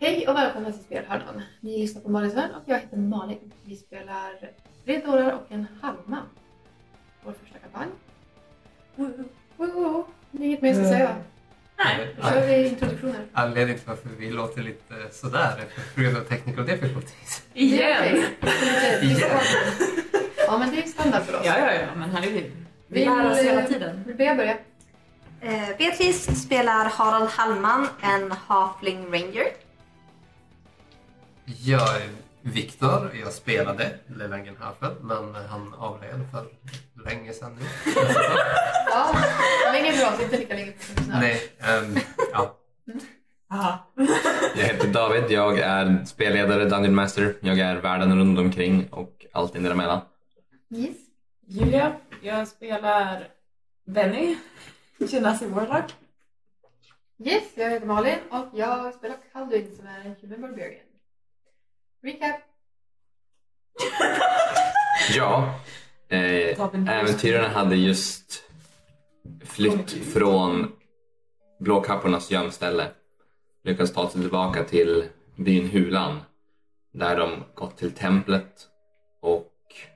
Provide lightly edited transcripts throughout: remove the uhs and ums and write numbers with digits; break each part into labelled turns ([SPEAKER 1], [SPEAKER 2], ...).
[SPEAKER 1] Hej och välkomna till Spelhörnan. Ni lyssnar på Malins värld och jag heter Malin. Vi spelar 3 dårar och en halvman. Vår första kampanj. Det är inget mer jag ska säga.
[SPEAKER 2] Nej.
[SPEAKER 1] Då kör vi introduktioner.
[SPEAKER 2] Anledningen till varför vi låter lite sådär är på grund av technical difficulties.
[SPEAKER 1] Igen!
[SPEAKER 2] Igen.
[SPEAKER 1] Ja, men det är standard för oss.
[SPEAKER 3] Ja, men herregud. Vi lär oss hela tiden.
[SPEAKER 1] Vill jag börja?
[SPEAKER 4] Beatrice spelar Harald Hallman, en halfling ranger.
[SPEAKER 2] Jag är Viktor, jag spelade Levangenhafen, men han avled för länge sedan nu.
[SPEAKER 1] Ja, länge bra, inte lika länge professionell.
[SPEAKER 2] Nej, ja.
[SPEAKER 3] Aha.
[SPEAKER 5] Jag heter David, jag är spelledare, Dungeon Master. Jag är världen runt omkring och allt in däremellan.
[SPEAKER 1] Yes.
[SPEAKER 3] Julia, jag spelar Benny, Genasi Warlock.
[SPEAKER 1] Yes, jag heter Malin och jag spelar Kalduin som är en human barbarian. Recap.
[SPEAKER 5] Ja, äventyrarna hade just flytt från blåkappornas gömställe. Lyckats ta sig tillbaka till byn Hulan. Där de gått till templet och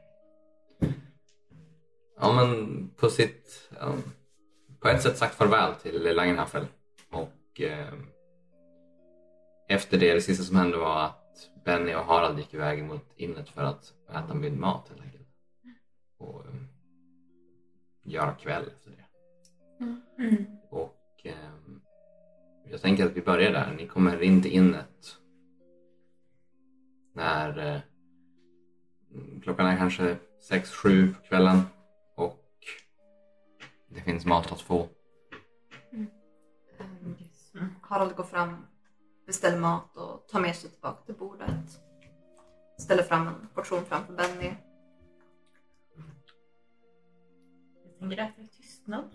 [SPEAKER 5] på ett sätt sagt farväl till Langenhaffel. Och efter det sista som hände var att Benny och Harald gick iväg mot innet för att äta mat helt enkelt. Och göra kväll efter det. Och jag tänker att vi börjar där. Ni kommer in till innet när klockan är kanske 6-7 på kvällen och det finns mat att få.
[SPEAKER 4] Harald går fram, beställer mat och tar med sig tillbaka till bordet. Ställer fram en portion framför Benny.
[SPEAKER 3] Jag tänker äta i tystnad.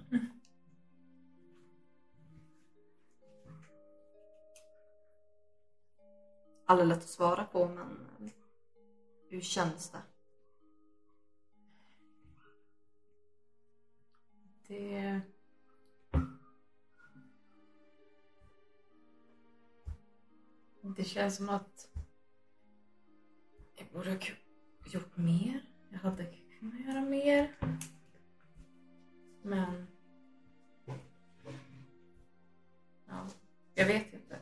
[SPEAKER 4] Alldeles lätt att svara på, men hur känns det?
[SPEAKER 3] Det känns som att jag borde ha gjort mer. Jag hade kunnat göra mer. Men ja, jag vet inte.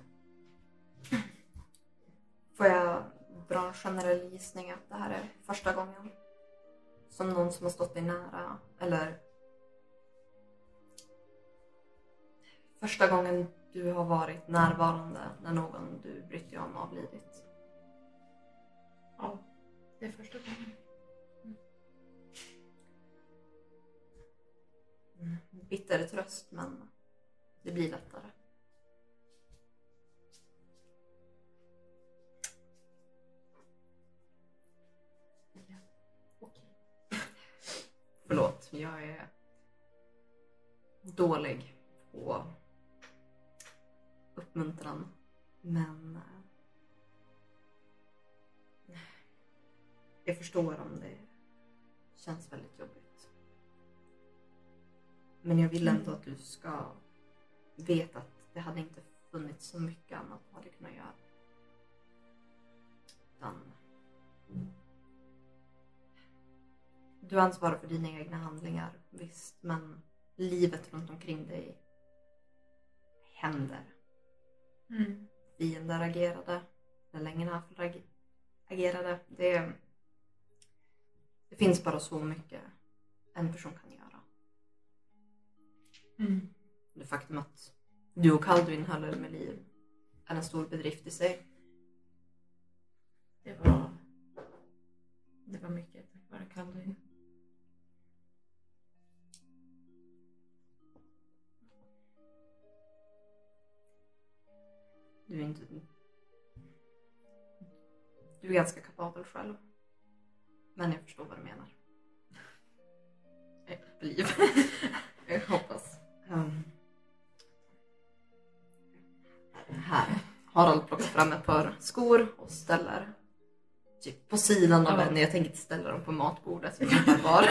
[SPEAKER 4] Får jag dra en generell gissning att det här är första gången som någon som har stått dig nära, eller första gången du har varit närvarande när någon du brytt dig om avlidit?
[SPEAKER 1] Ja, det är första gången.
[SPEAKER 4] Bitter tröst, men det blir lättare.
[SPEAKER 1] Ja, okej.
[SPEAKER 4] Förlåt, jag är dålig på uppmuntran, men jag förstår om det känns väldigt jobbigt. Men jag vill ändå att du ska veta att det hade inte funnits så mycket annat du hade kunnat göra. Utan du ansvarar för dina egna handlingar, visst, men livet runt omkring dig händer. Fiender agerade, Langenhaffel agerade. Det finns bara så mycket en person kan göra. Det faktum att du och Kalduin höll er med liv är en stor bedrift i sig.
[SPEAKER 3] Det var mycket tack vare Kalduin.
[SPEAKER 4] Du är ganska kapabel själv. Men jag förstår vad du menar. Liv. Jag hoppas. Här. Harald plockar fram ett par skor och ställer typ på sidan av henne. Jag tänker inte ställa dem på matbordet. Så jag kan bara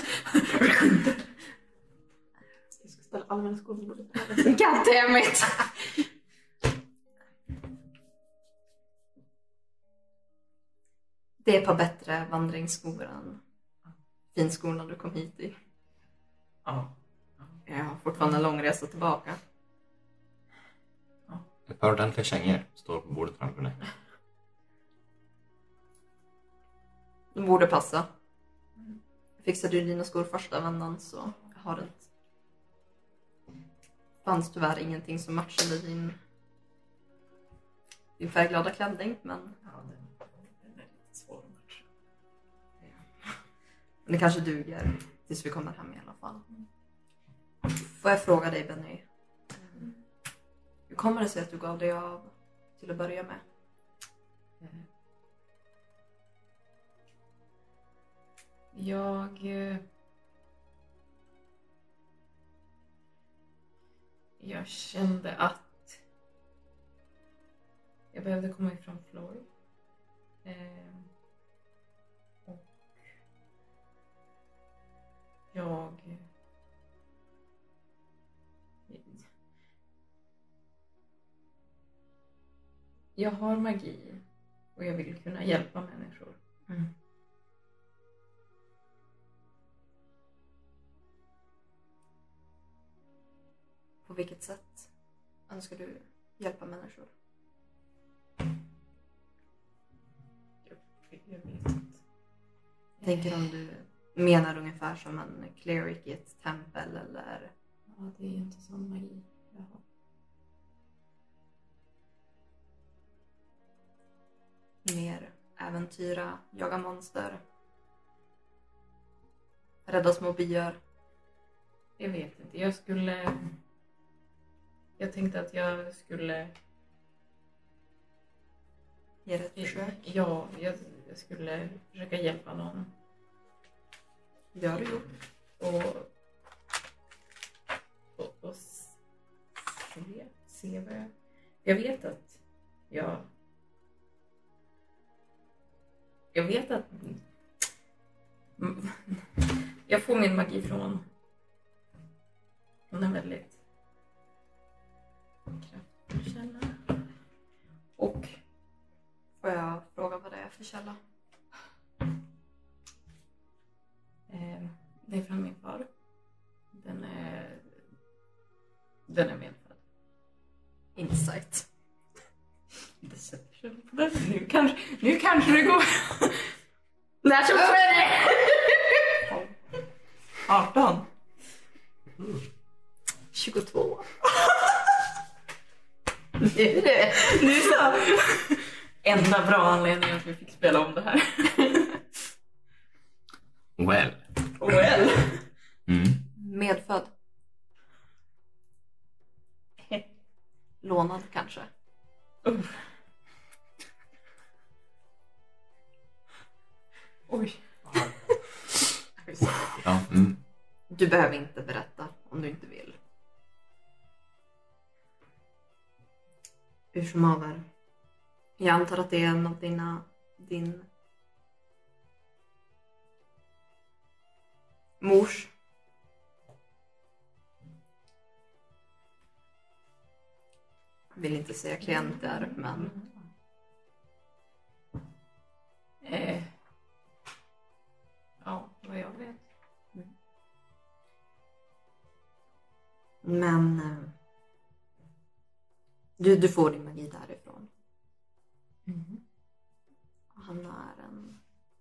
[SPEAKER 1] Jag ska ställa allmänna skor på bordet.
[SPEAKER 4] God damn it! Det är ett par bättre vandringsskor än finskorna du kom hit i.
[SPEAKER 3] Ja.
[SPEAKER 4] Jag har fortfarande en lång resa tillbaka.
[SPEAKER 5] Ett par ordentliga kängor står på bordet framför dig.
[SPEAKER 4] De borde passa. Fixade du dina skor första vändan så har det inte. Fanns tyvärr ingenting som matchade din färgglada klänning, men
[SPEAKER 3] Ja, den är lite svår att matcha.
[SPEAKER 4] det kanske duger tills vi kommer hem i alla fall. Får jag fråga dig, Benny? Hur kommer det sig att du gav dig av till att börja med?
[SPEAKER 3] Jag kände att jag behövde komma ifrån Floyd. Och jag har magi och jag vill kunna hjälpa människor.
[SPEAKER 4] På vilket sätt önskar du hjälpa människor?
[SPEAKER 3] Jag vet inte.
[SPEAKER 4] Jag tänker om du menar ungefär som en cleric i ett tempel eller...
[SPEAKER 3] Ja, det är inte sån magi jag har.
[SPEAKER 4] Mer äventyra, jaga monster, rädda små byar.
[SPEAKER 3] Jag vet inte. Jag tänkte att jag skulle...
[SPEAKER 4] Ge det ett försök.
[SPEAKER 3] Ja, jag skulle försöka hjälpa någon.
[SPEAKER 4] Det har du gjort.
[SPEAKER 3] Och se vad jag vet att jag vet att jag får min magi från en väldigt kraftfull källa. Och
[SPEAKER 4] Får jag fråga vad det är för källa?
[SPEAKER 3] det är från min far. Den är medfödd.
[SPEAKER 4] Insight.
[SPEAKER 3] Deception på den. Nu kanske det går.
[SPEAKER 4] Natural 20!
[SPEAKER 3] 18.
[SPEAKER 4] 22.
[SPEAKER 3] Nu så. Enda bra anledningen att vi fick spela om det här.
[SPEAKER 5] Well.
[SPEAKER 3] Well.
[SPEAKER 4] Medfödd. Lånad kanske.
[SPEAKER 3] Oj.
[SPEAKER 5] Ja,
[SPEAKER 4] Du behöver inte berätta om du inte vill. Hur som haver. Jag antar att det är en av din mors vill inte säga klienter, men
[SPEAKER 3] Ja, vad jag vet.
[SPEAKER 4] men du får din magi därifrån. Han är en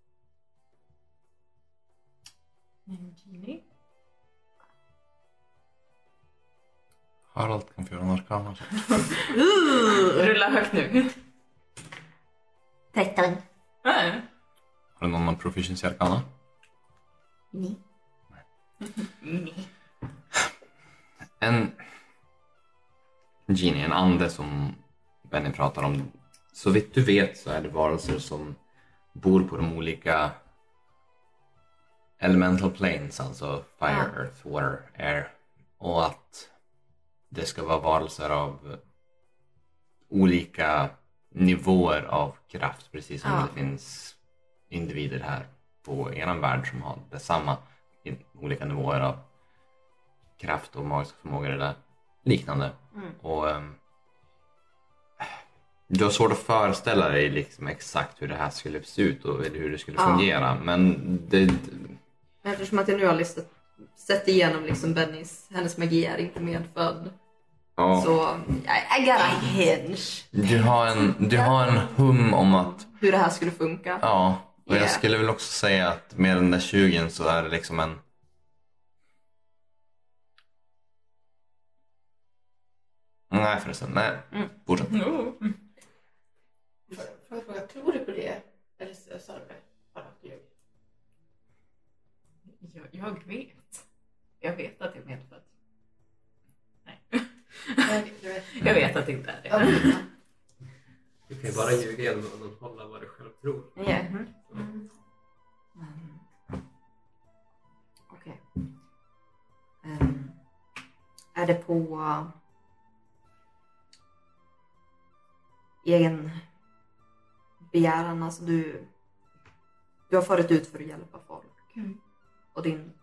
[SPEAKER 3] genie.
[SPEAKER 6] Harald kan få göra en arkana.
[SPEAKER 3] Rulla högt nu.
[SPEAKER 4] 13.
[SPEAKER 6] Har du någon med proficiency arkana?
[SPEAKER 4] Nej.
[SPEAKER 5] En genie, en ande som Benny pratar om. Så vitt du vet så är det varelser som bor på de olika elemental planes, alltså fire, earth, water, air. Och att det ska vara varelser av olika nivåer av kraft, precis som det finns individer här på eran värld som har detsamma, olika nivåer av kraft och magiska förmågor eller liknande. Och Du har svårt att föreställa dig liksom exakt hur det här skulle se ut och hur det skulle fungera. Men det...
[SPEAKER 4] Eftersom att jag nu har sett igenom liksom hennes magi är inte medfödd.
[SPEAKER 5] Ja.
[SPEAKER 4] Så I got a hinge.
[SPEAKER 5] Du har en hum om att...
[SPEAKER 4] Hur det här skulle funka.
[SPEAKER 5] Ja, och
[SPEAKER 4] Yeah.
[SPEAKER 5] jag skulle väl också säga att med den där 20 så är det liksom en... Nej förresten, nej. Fortsätt.
[SPEAKER 1] Får jag fråga, tror du på det? Eller sa du det? Bara att du ljög?
[SPEAKER 3] Jag vet. Jag vet att det är medfött. Nej. Jag vet att det inte är det.
[SPEAKER 2] Du kan ju bara ljuga genom att hålla vad du själv tror.
[SPEAKER 4] Yeah. Okej. Är det på egen begäran? Alltså du har farit ut för att hjälpa folk. Och din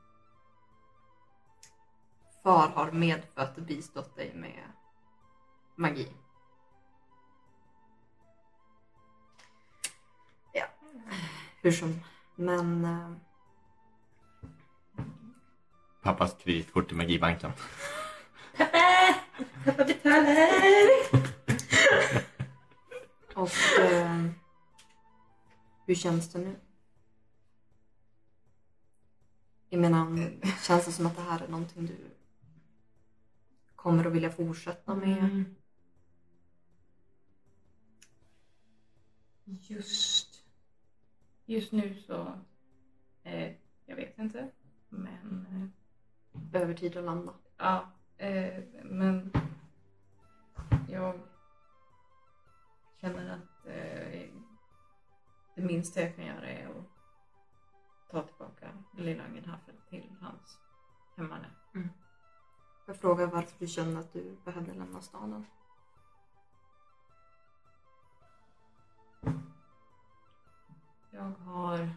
[SPEAKER 4] far har medfött och bistått dig med magi. Ja, hur som. Men
[SPEAKER 5] Pappas kreditkort i Magibanken.
[SPEAKER 4] pappa betalar. Och hur känns det nu? Jag menar, känns det som att det här är någonting du kommer att vilja fortsätta med?
[SPEAKER 3] Just nu så jag vet inte, men
[SPEAKER 4] Behöver tid att landa.
[SPEAKER 3] ja, men jag känner att det minsta jag kan göra är att ta tillbaka Lillangen här till hans hemmanä.
[SPEAKER 4] Jag frågar varför du känner att du behövde lämna staden.
[SPEAKER 3] Jag har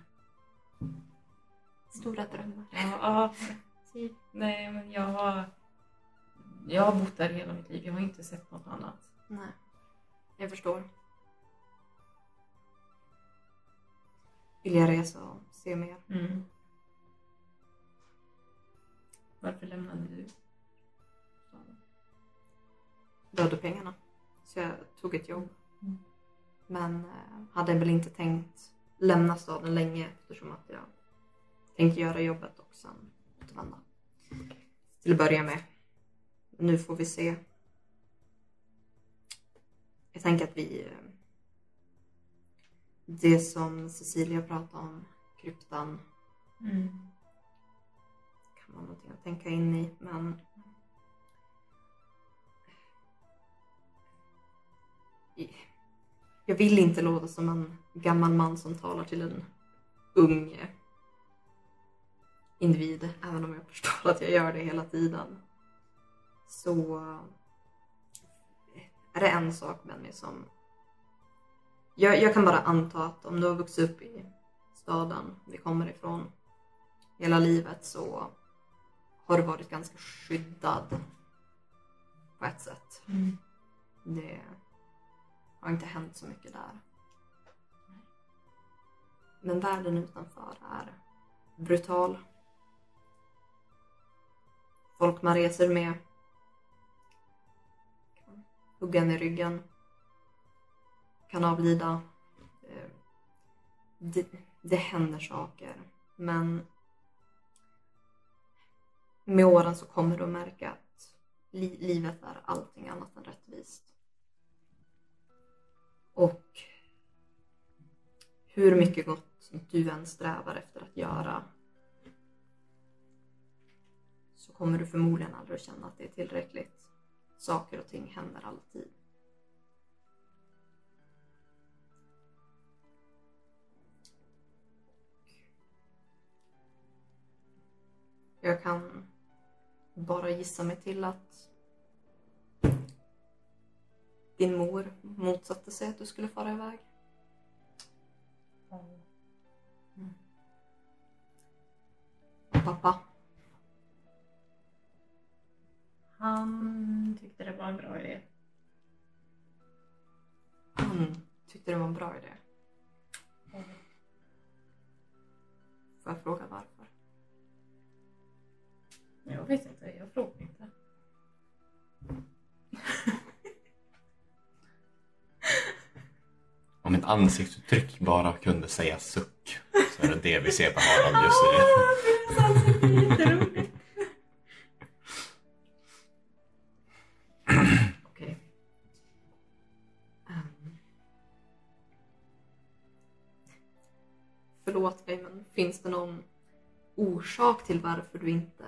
[SPEAKER 4] Stora drömmar.
[SPEAKER 3] ja, nej men jag har bott där hela mitt liv. Jag har inte sett något annat.
[SPEAKER 4] Nej, jag förstår. Vill jag resa och se mer?
[SPEAKER 3] Varför lämnade du?
[SPEAKER 4] Behövde pengarna. Så jag tog ett jobb. Men hade väl inte tänkt lämna staden länge eftersom att jag tänkte göra jobbet och sen återvända. Till att börja med. Nu får vi se. Jag tänker att det som Cecilia pratade om, kryptan, kan vara någonting att tänka in i. Men jag vill inte låta som en gammal man som talar till en ung individ, även om jag förstår att jag gör det hela tiden. Så är det en sak med mig som jag kan bara anta att om du har vuxit upp i staden vi kommer ifrån hela livet så har du varit ganska skyddad på ett sätt. Det har inte hänt så mycket där. Men världen utanför är brutal. Folk man reser med kan hugga en i ryggen, kan avlida. Det händer saker. Men med åren så kommer du att märka att livet är allting annat än rättvist. Och hur mycket gott du än strävar efter att göra så kommer du förmodligen aldrig att känna att det är tillräckligt. Saker och ting händer alltid. Jag kan bara gissa mig till att din mor motsatte sig att du skulle fara iväg. Pappa.
[SPEAKER 3] Han tyckte det var en bra idé.
[SPEAKER 4] tyckte det var en bra idé. Får jag fråga varför?
[SPEAKER 3] Jag vet inte, jag frågar inte.
[SPEAKER 6] Om ett ansiktsuttryck bara kunde säga suck så är det det vi ser på Harald just nu.
[SPEAKER 3] Deras ansikte är jätteroligt.
[SPEAKER 4] Okej. Förlåt mig, men finns det någon orsak till varför du inte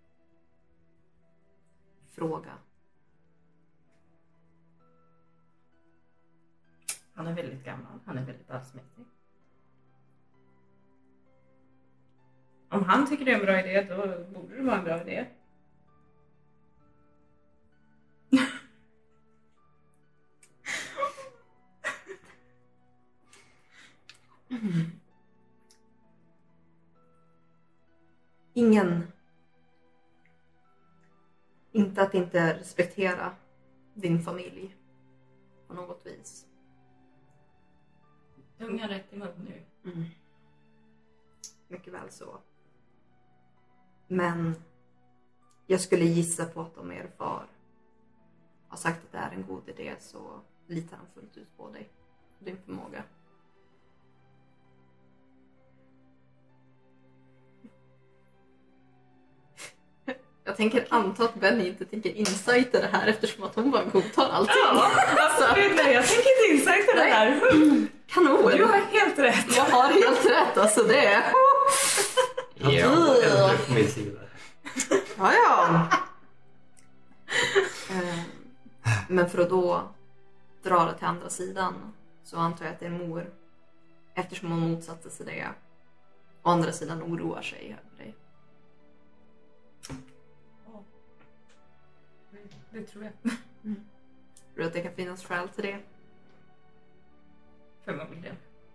[SPEAKER 4] frågar?
[SPEAKER 3] Han är väldigt gammal, han är väldigt allsmäktig. Om han tycker det är en bra idé, då borde det vara en bra idé.
[SPEAKER 4] Inte att inte respektera din familj på något vis.
[SPEAKER 3] Tunga rätt i mun nu.
[SPEAKER 4] Mycket väl så. Men jag skulle gissa på att om er far har sagt att det är en god idé, så litar han fullt ut på dig och din förmåga. Jag tänker anta att Benny inte tänker insight i det här eftersom att hon bara godtar allting.
[SPEAKER 3] Ja, absolut. Nej, jag tänker inte insight i det här.
[SPEAKER 4] Kanon!
[SPEAKER 3] Du har helt rätt.
[SPEAKER 4] Jag har helt rätt, alltså det är...
[SPEAKER 2] Ja, äldre på min sida.
[SPEAKER 4] Ja. Men för att då dra det till andra sidan så antar jag att din mor, eftersom hon motsatte sig det, å andra sidan oroar sig över dig.
[SPEAKER 3] Det tror jag.
[SPEAKER 4] Tror du att det kan finnas skäl till det?
[SPEAKER 3] Förmodligen.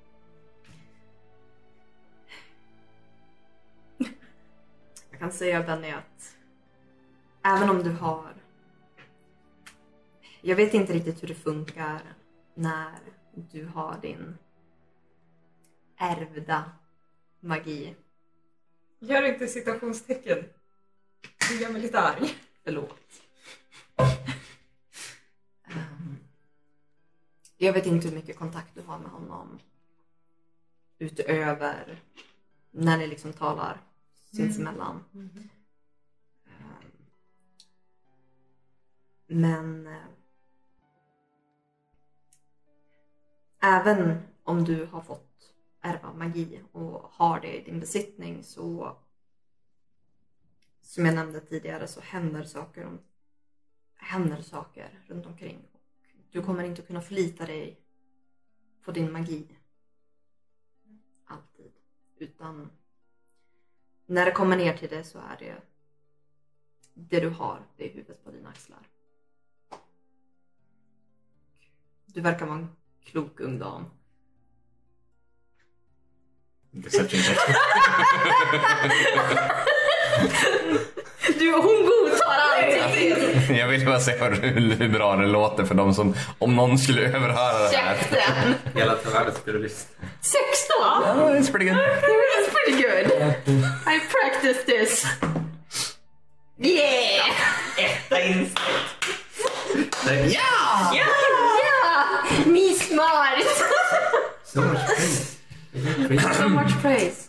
[SPEAKER 4] Jag kan säga, Benny, att även om du har... Jag vet inte riktigt hur det funkar när du har din ärvda magi.
[SPEAKER 3] Gör inte citationstecken. Du gör mig lite arg.
[SPEAKER 4] Förlåt. Jag vet inte hur mycket kontakt du har med honom utöver när ni liksom talar sinsemellan. Men även om du har fått ärva magi och har det i din besittning, så som jag nämnde tidigare så händer saker runt omkring. Du kommer inte kunna förlita dig på din magi alltid. Utan när det kommer ner till det så är det du har, det är huvudet på dina axlar. Du verkar vara en klok ung dam.
[SPEAKER 6] Deception check.
[SPEAKER 4] Hon godtar allting.
[SPEAKER 6] Jag vill bara se hur bra det låter för dem som, om någon skulle överhöra det här.
[SPEAKER 4] Käften!
[SPEAKER 2] Hela världen skulle lyssna.
[SPEAKER 4] 16!
[SPEAKER 6] Ja, it's pretty good.
[SPEAKER 4] That's pretty good. I practiced this. Yeah!
[SPEAKER 3] Etta insikt.
[SPEAKER 4] Ja! Me smart!
[SPEAKER 2] So much praise.
[SPEAKER 4] So much praise.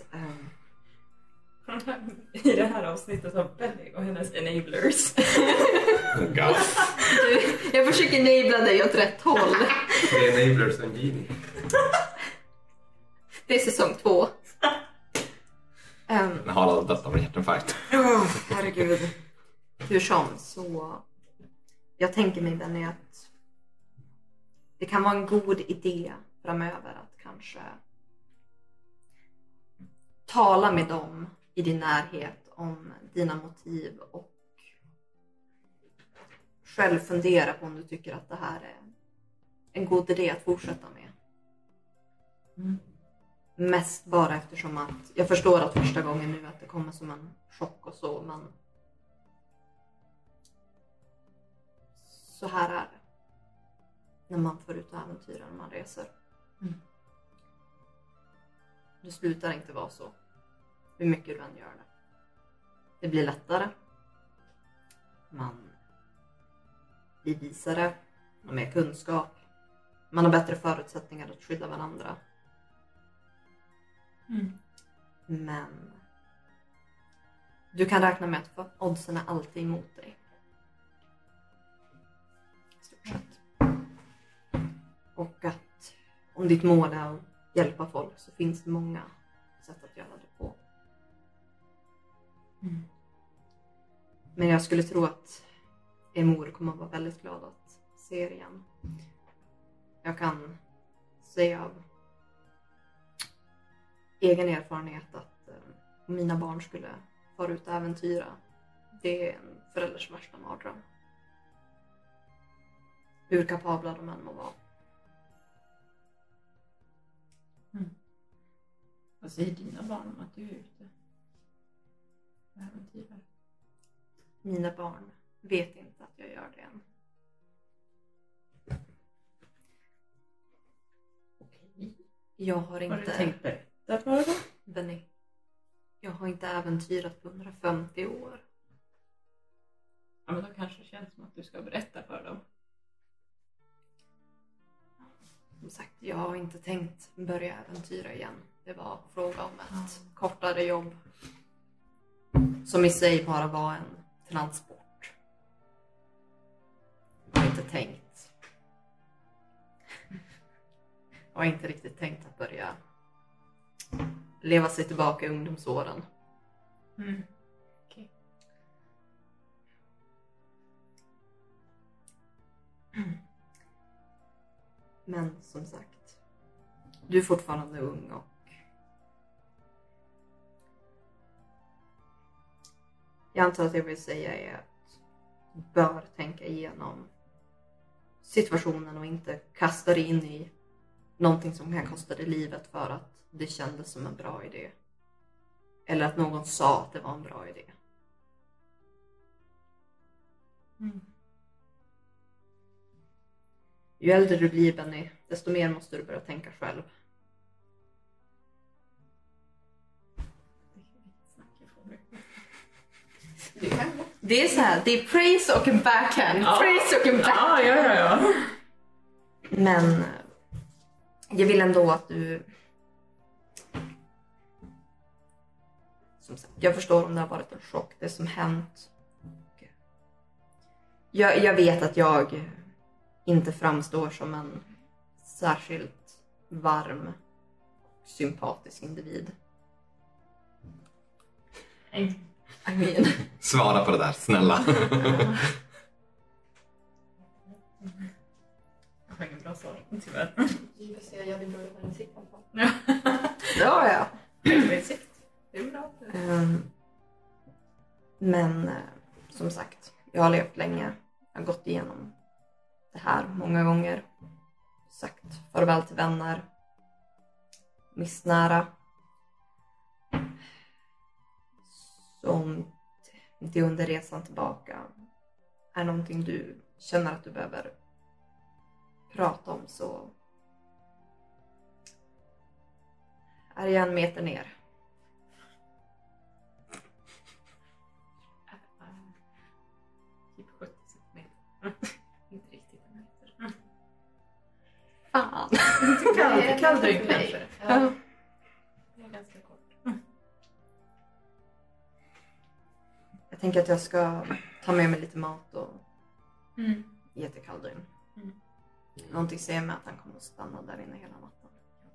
[SPEAKER 3] I det här avsnittet av Benny och hennes enablers.
[SPEAKER 6] Oh God.
[SPEAKER 4] Jag försöker enabla dig åt rätt håll.
[SPEAKER 2] Det är enablers and genie.
[SPEAKER 4] Det är säsong 2.
[SPEAKER 6] Men Harald, detta var hjärtinfarkt.
[SPEAKER 4] Herregud. Hur som, så jag tänker mig, Benny, att det kan vara en god idé framöver att kanske tala med dem i din närhet om dina motiv och själv fundera på om du tycker att det här är en god idé att fortsätta med. Mest bara eftersom att jag förstår att första gången nu att det kommer som en chock och så, men så här är det när man får ut äventyr när man reser. Det slutar inte vara så. Hur mycket du än gör det. Det blir lättare. Man blir visare. Man har mer kunskap. Man har bättre förutsättningar att skydda varandra. Men du kan räkna med att oddsen är alltid emot dig. Stort sett. Och att om ditt mål är att hjälpa folk så finns det många sätt att göra det på. Men jag skulle tro att er mor kommer att vara väldigt glad att se er igen. Jag kan säga av egen erfarenhet att mina barn skulle fara ut och äventyra. Det är en förälders värsta mardröm. Hur kapabla de än må vara.
[SPEAKER 3] Vad säger dina barn om att du är ute och äventyrar?
[SPEAKER 4] Mina barn vet inte att jag gör det än.
[SPEAKER 3] Okej.
[SPEAKER 4] Jag har inte...
[SPEAKER 3] Har du tänkt berätta för dem?
[SPEAKER 4] Benny, jag har inte äventyrat på 150 år.
[SPEAKER 3] Ja, men då kanske det känns som att du ska berätta för dem.
[SPEAKER 4] Som sagt, jag har inte tänkt börja äventyra igen. Det var fråga om ett kortare jobb. Som i sig bara var en transport. Jag har inte tänkt. Jag har inte riktigt tänkt att börja leva sig tillbaka i ungdomsåren.
[SPEAKER 3] Okej.
[SPEAKER 4] Men som sagt, du är fortfarande ung och jag antar att jag vill säga är att du bör tänka igenom situationen och inte kasta dig in i någonting som kan kosta dig livet för att det kändes som en bra idé. Eller att någon sa att det var en bra idé. Ju äldre du blir, Benny, desto mer måste du börja tänka själv. Det är så här, det är praise och en backhand.
[SPEAKER 3] Ja.
[SPEAKER 4] Praise och en backhand.
[SPEAKER 3] Ja.
[SPEAKER 4] Men jag vill ändå att du... Som sagt, jag förstår om det har varit en chock, det som hänt. Jag vet att jag inte framstår som en särskilt varm och sympatisk individ. I mean...
[SPEAKER 6] Svara på det där, snälla.
[SPEAKER 3] Jag har ingen bra svar, tyvärr.
[SPEAKER 1] Vi får se, jag vill börja med en sikt.
[SPEAKER 4] Ja.
[SPEAKER 3] Det är bra.
[SPEAKER 4] Men som sagt, jag har levt länge. Jag har gått igenom det här många gånger. Sagt farväl till vänner. Missnära. Så om det under resan tillbaka är någonting du känner att du behöver prata om, så är jag 1 meter ner.
[SPEAKER 3] Typ 70 centimeter. Inte riktigt en meter.
[SPEAKER 4] Fan.
[SPEAKER 3] Det kan du inte kanske.
[SPEAKER 1] Ja.
[SPEAKER 3] Det är ganska kort.
[SPEAKER 4] Jag tänker att jag ska ta med mig lite mat och ge till Kaldun. Någonting säger mig att han kommer att stanna där inne hela natten.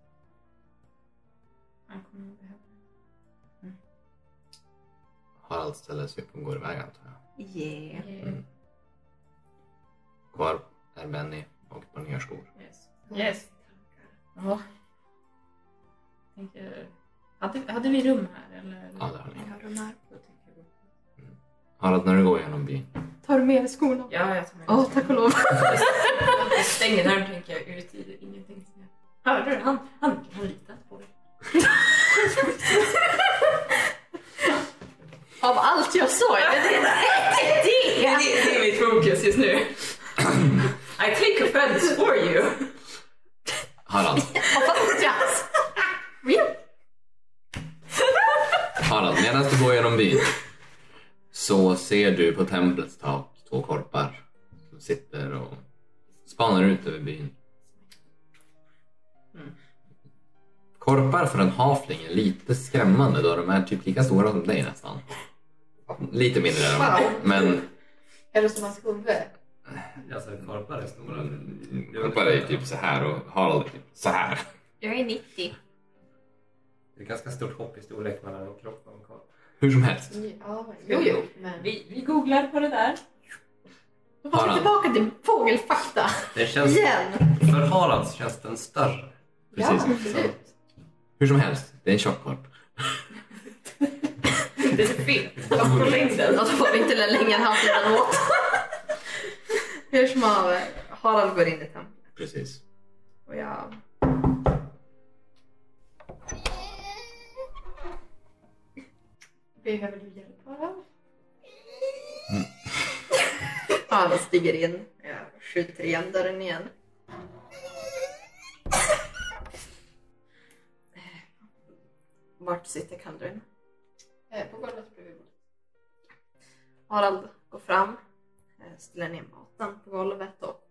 [SPEAKER 3] Han kommer nog behöva det.
[SPEAKER 6] Harald ställer sig upp och går iväg, antar jag.
[SPEAKER 4] Yeah.
[SPEAKER 6] Kvar är Benny och på nya skor.
[SPEAKER 3] Yes. Ja. Tänker... Hade vi rum här eller?
[SPEAKER 6] Ja, det har ni.
[SPEAKER 4] Jag har de här.
[SPEAKER 3] Då tänker jag...
[SPEAKER 6] Harald, när du går genom byn.
[SPEAKER 4] Tar du med dig skorna?
[SPEAKER 3] Ja, jag tar med
[SPEAKER 4] Åh, tack och lov.
[SPEAKER 3] Jag stänger dörren, tänker jag, ut i det. Ingenting. Hörde du? Han litar på dig.
[SPEAKER 4] Av allt jag sa, det
[SPEAKER 3] är mitt fokus just nu. I take offense for you.
[SPEAKER 5] Harald. Harald, medan du går genom byn så ser du på templets tak 2 korpar som sitter och spanar ut över byn. Korpar för en halfling är lite skrämmande då de är typ lika stora som dig nästan. Lite mindre än de, men...
[SPEAKER 1] Är det som hans huvud?
[SPEAKER 2] Alltså korpar är stora.
[SPEAKER 5] Korpar är typ så här och Harald är typ så här.
[SPEAKER 3] Jag är 90.
[SPEAKER 2] Det är ganska stort hopp i storlek mellan en kropp och en korp.
[SPEAKER 5] Hur som helst.
[SPEAKER 1] Ja, jo. Men
[SPEAKER 3] Vi googlar på det där.
[SPEAKER 1] då var vi
[SPEAKER 5] Harald.
[SPEAKER 1] tillbaka till fågelfakta.
[SPEAKER 2] Det känns,
[SPEAKER 1] Igen.
[SPEAKER 2] för Haralds känns den större.
[SPEAKER 1] Ja,
[SPEAKER 5] Precis.
[SPEAKER 1] absolut.
[SPEAKER 5] Hur som helst, det är en tjock korp.
[SPEAKER 3] Det är fel. På längden.
[SPEAKER 4] Då får vi inte längre halten åt. Hur som Harald går in i templet.
[SPEAKER 5] Precis.
[SPEAKER 4] Och jag...
[SPEAKER 1] Behöver du hjälp bara?
[SPEAKER 4] Harald stiger in. Jag skjuter igen dörren igen. Vart sitter Kaldrin?
[SPEAKER 1] På golvet bredvid bordet.
[SPEAKER 4] Harald går fram, ställer ner maten på golvet och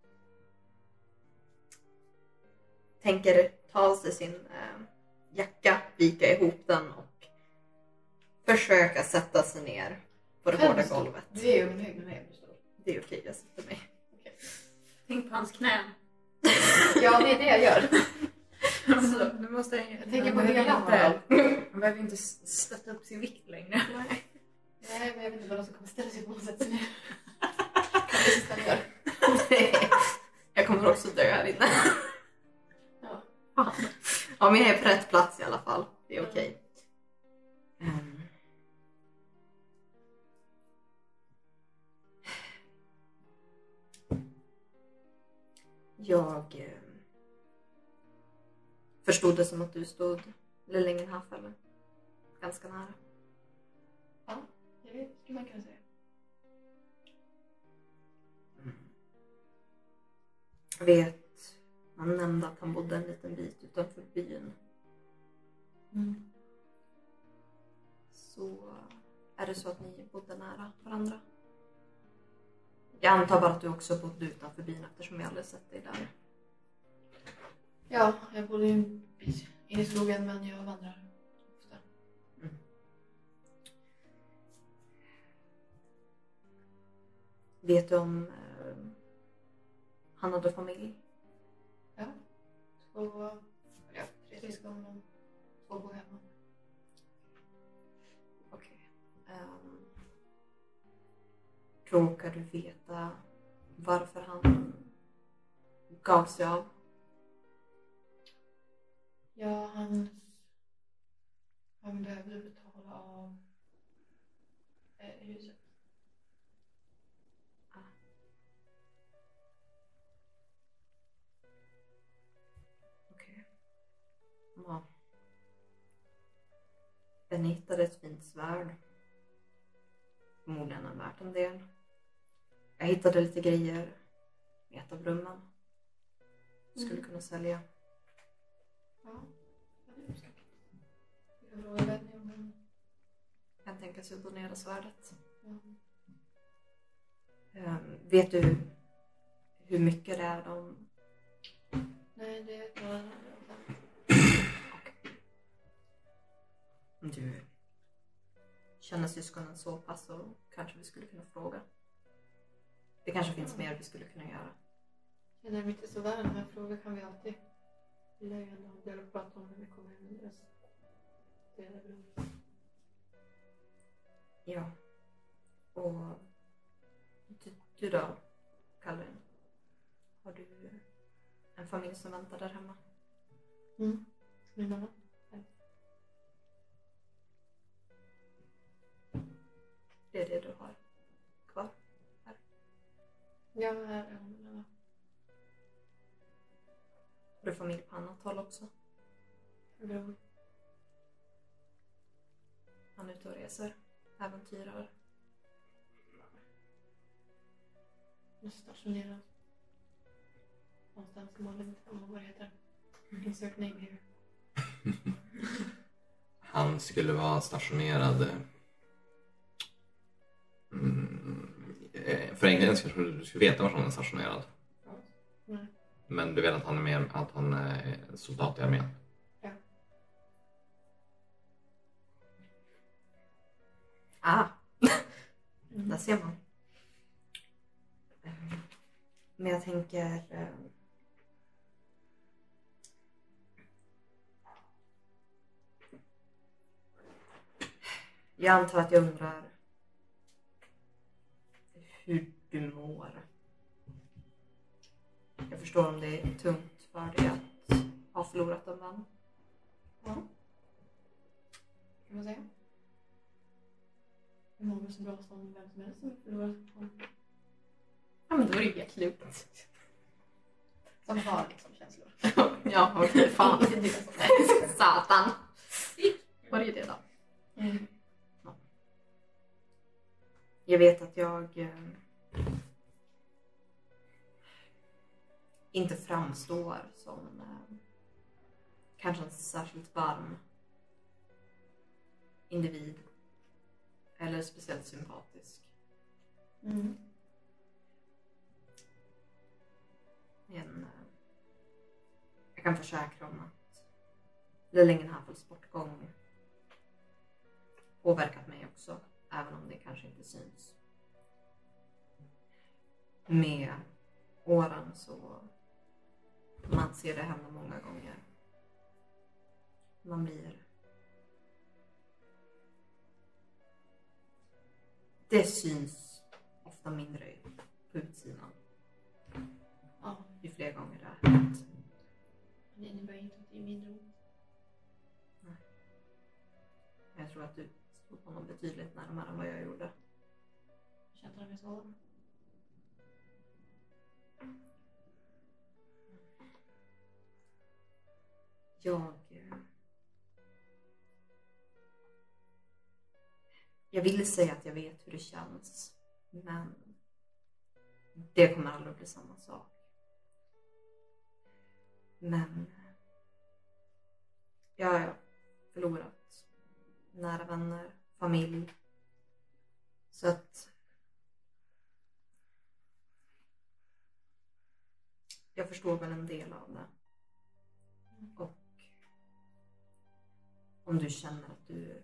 [SPEAKER 4] tänker ta av sig sin jacka, vika ihop den och försöka sätta sig ner på det hårda golvet.
[SPEAKER 1] Du är ju ungefär med mig, förstår.
[SPEAKER 4] Det är okej, jag sätter mig.
[SPEAKER 3] Tänk på hans knän.
[SPEAKER 1] Ja, det är det jag gör.
[SPEAKER 3] Alltså, nu måste
[SPEAKER 1] Jag tänker på hela Harald.
[SPEAKER 3] Man behöver inte stötta upp sin vikt längre.
[SPEAKER 1] Nej, men jag vet inte vad de som kommer ställa sig på något sätt. Så nu kan det sista jag gör.
[SPEAKER 4] Jag kommer också dö här inne.
[SPEAKER 1] Ja.
[SPEAKER 4] Ja, men jag är på rätt plats i alla fall. Det är okej. Jag förstod det som att du stod Lillingenhafel ganska nära.
[SPEAKER 1] Ja, jag vet, skulle man kunna säga.
[SPEAKER 4] Jag vet, han nämnde att han bodde en liten bit utanför byn. Så är det så att ni bodde nära varandra? Jag antar bara att du också bodde utanför byn eftersom jag aldrig sett dig där.
[SPEAKER 1] Ja, jag bor ju en bit in i skogen, men jag vandrar ofta.
[SPEAKER 4] Vet du om han hade familj?
[SPEAKER 1] Ja, 3 syskon och 2 bor hemma.
[SPEAKER 4] Okej. Råkar du veta varför han gav sig av?
[SPEAKER 1] Ja, han behövde betala av huset.
[SPEAKER 4] Okej. Ja. Den hittade ett fint svärd. Förmodligen värt en del. Jag hittade lite grejer i ett av rummen. Skulle kunna sälja.
[SPEAKER 1] Ja, det är uppskattat. Jag kan fråga Benny om han...
[SPEAKER 4] Kan tänka sig att donera svärdet.
[SPEAKER 1] Ja.
[SPEAKER 4] Vet du hur mycket det är de...
[SPEAKER 1] Nej, det var...
[SPEAKER 4] Om du känner syskonen så pass så kanske vi skulle kunna fråga. Det kanske finns mer vi skulle kunna göra.
[SPEAKER 1] Jag känner mig inte så väl, men frågor kan vi alltid. Vi lär ju ändå ha del att prata om när vi kommer hem med deras rum.
[SPEAKER 4] Ja. Och du då, Kalvin? Har du en familj som väntar där hemma?
[SPEAKER 1] Min mamma.
[SPEAKER 4] Det är det du har kvar här?
[SPEAKER 1] Ja, här är hon.
[SPEAKER 4] Har du familj på annat håll också?
[SPEAKER 1] Bror.
[SPEAKER 4] Han är ute och reser, äventyrar.
[SPEAKER 1] Jag är stationerad. Någonstans i Malin, vad det heter. Insert name here.
[SPEAKER 5] Han skulle vara stationerad... För egen kanske du skulle veta var han är stationerad.
[SPEAKER 1] Nej.
[SPEAKER 5] Men du vet att han är soldat i armén.
[SPEAKER 1] Ja.
[SPEAKER 4] Där ser man. Men jag tänker... Jag antar att jag undrar hur du mår. Jag förstår om det är tungt för dig att ha förlorat en vän.
[SPEAKER 1] Ja. Kan man säga. Det är många så bra som vem som helst som förlorar honom.
[SPEAKER 4] Ja, men då är det ju klokt.
[SPEAKER 1] Som har liksom känslor.
[SPEAKER 4] Ja, okej, fan.
[SPEAKER 1] Inte det som
[SPEAKER 4] Satan. Vad är det då?
[SPEAKER 1] Mm.
[SPEAKER 4] Jag vet att jag inte framstår som kanske en särskilt varm individ eller speciellt sympatisk.
[SPEAKER 1] Mm.
[SPEAKER 4] Men jag kan försäkra om att Lillingenhavels bortgång påverkat mig också, även om det kanske inte syns. Med åren så man ser det hända många gånger. Man blir... Det syns ofta mindre på utsidan.
[SPEAKER 1] Ja,
[SPEAKER 4] Ju fler gånger det har hänt.
[SPEAKER 1] det innebär inte att det är mindre ont.
[SPEAKER 4] Jag tror att du stod honom betydligt närmare än vad jag gjorde.
[SPEAKER 1] Jag kände mig så.
[SPEAKER 4] Jag vill säga att jag vet hur det känns, men det kommer aldrig bli samma sak. Men jag har förlorat nära vänner, familj, så att jag förstår väl en del av det. Och om du känner att du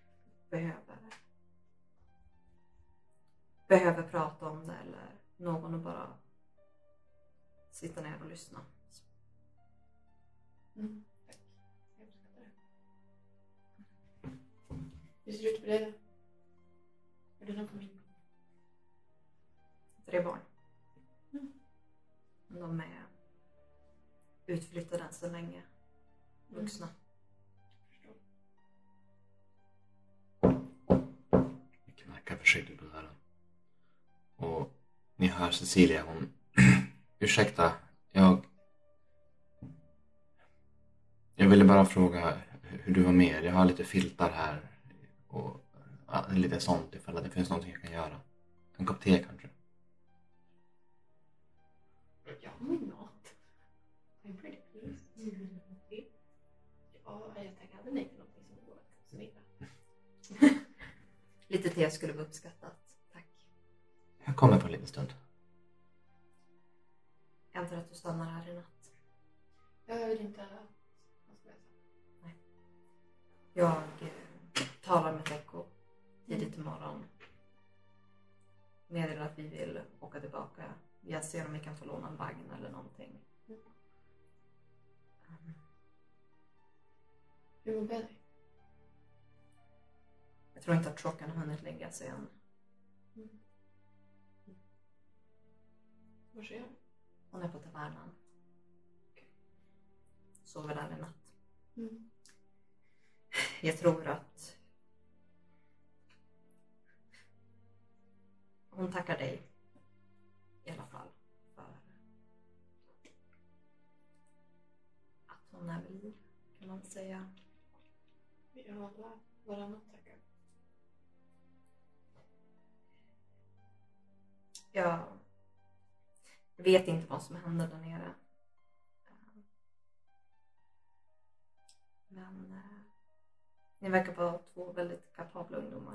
[SPEAKER 4] behöver prata om det eller någon att bara sitta ner och lyssna.
[SPEAKER 1] Mm, tack. Jag uppskattar det. Hur ser det ut för dig då? Är du någon familj?
[SPEAKER 4] 3 barn.
[SPEAKER 1] Mm.
[SPEAKER 4] De är utflyttade än så länge. Vuxna.
[SPEAKER 1] Förstår.
[SPEAKER 6] Jag knackar försiktigt på dörren. Och ni hör Cecilia, hon... Ursäkta, jag ville bara fråga hur du var med. Jag har lite filtar här och lite sånt ifall det finns någonting jag kan göra. En kopp te kanske.
[SPEAKER 1] Ja, not. I'm pretty pleased. Ja, jag tackade nej till någonting som går att konsumera.
[SPEAKER 4] Lite te skulle vara uppskattat. Tack.
[SPEAKER 6] Jag kommer på en liten stund.
[SPEAKER 4] Jag antar att du stannar här i natt.
[SPEAKER 1] Jag vill inte att han ska läsa.
[SPEAKER 4] Jag talar med Tekko tidigt imorgon. Meddelar att vi vill åka tillbaka. Jag ser om vi kan få låna en vagn eller någonting.
[SPEAKER 1] Hur mår Benny?
[SPEAKER 4] Jag tror inte att Trocken har hunnit lägga sig än.
[SPEAKER 1] Vad sker hon?
[SPEAKER 4] Hon är på tavernan. Sover där i natt.
[SPEAKER 1] Mm.
[SPEAKER 4] Jag tror att hon tackar dig i alla fall för att hon är vid liv, kan man säga.
[SPEAKER 1] Vi har alla varannat tackar.
[SPEAKER 4] Jag vet inte vad som hände där nere. Men ni verkar vara 2 väldigt kapabla ungdomar.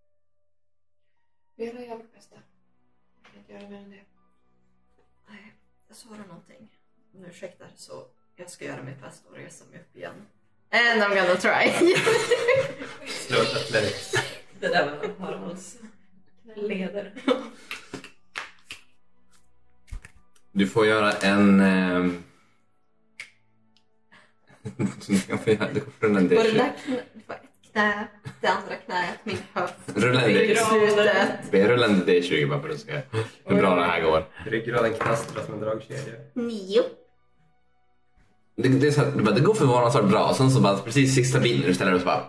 [SPEAKER 1] Vi gör vårt bästa. Jag kan inte göra mer än det.
[SPEAKER 4] Nej, jag sa det någonting. Om du ursäktar så jag ska göra mitt bästa och resa mig upp igen. And I'm gonna try.
[SPEAKER 2] Slå ett athletics.
[SPEAKER 3] Det där var Haralds leder.
[SPEAKER 6] Du får göra en... du får rulla en
[SPEAKER 4] Var det
[SPEAKER 6] D20.
[SPEAKER 4] där det var ett knä, det andra knät, min höft.
[SPEAKER 6] Rulla en D20.
[SPEAKER 4] Slutet.
[SPEAKER 6] Rulla en D20 bara för att du ska hur bra det här går.
[SPEAKER 2] Ryggraden knastrar som en dragkedja.
[SPEAKER 4] 9.
[SPEAKER 6] Det är så att det går förvånansvärt bra. Och sen så bara precis sista biten du ställer dig och så bara...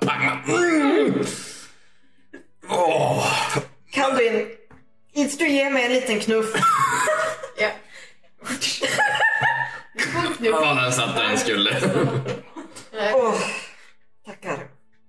[SPEAKER 4] Kalvin, inte du ge mig en liten knuff?
[SPEAKER 3] Ja.
[SPEAKER 6] Ja, den satt där den skulle.
[SPEAKER 4] Tackar.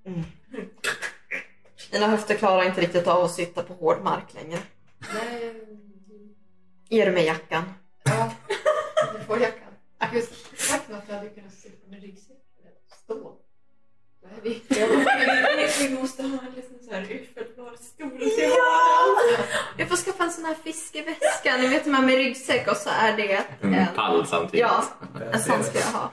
[SPEAKER 4] Mina höfter klarar inte riktigt av att sitta på hård mark längre.
[SPEAKER 1] Nej.
[SPEAKER 4] Ger du mig jackan?
[SPEAKER 1] Ja, du får jackan. Jag just sagt att jag hade kunnat sitta med ryggsäck eller stå. Då är vi.
[SPEAKER 3] Vi måste ha en liten så här utfällbar stol.
[SPEAKER 4] Jag får skaffa en sån här fiskeväska. Ni vet man med ryggsäck och så är det
[SPEAKER 6] En pall samtidigt.
[SPEAKER 4] Ja, en sån ska jag ha.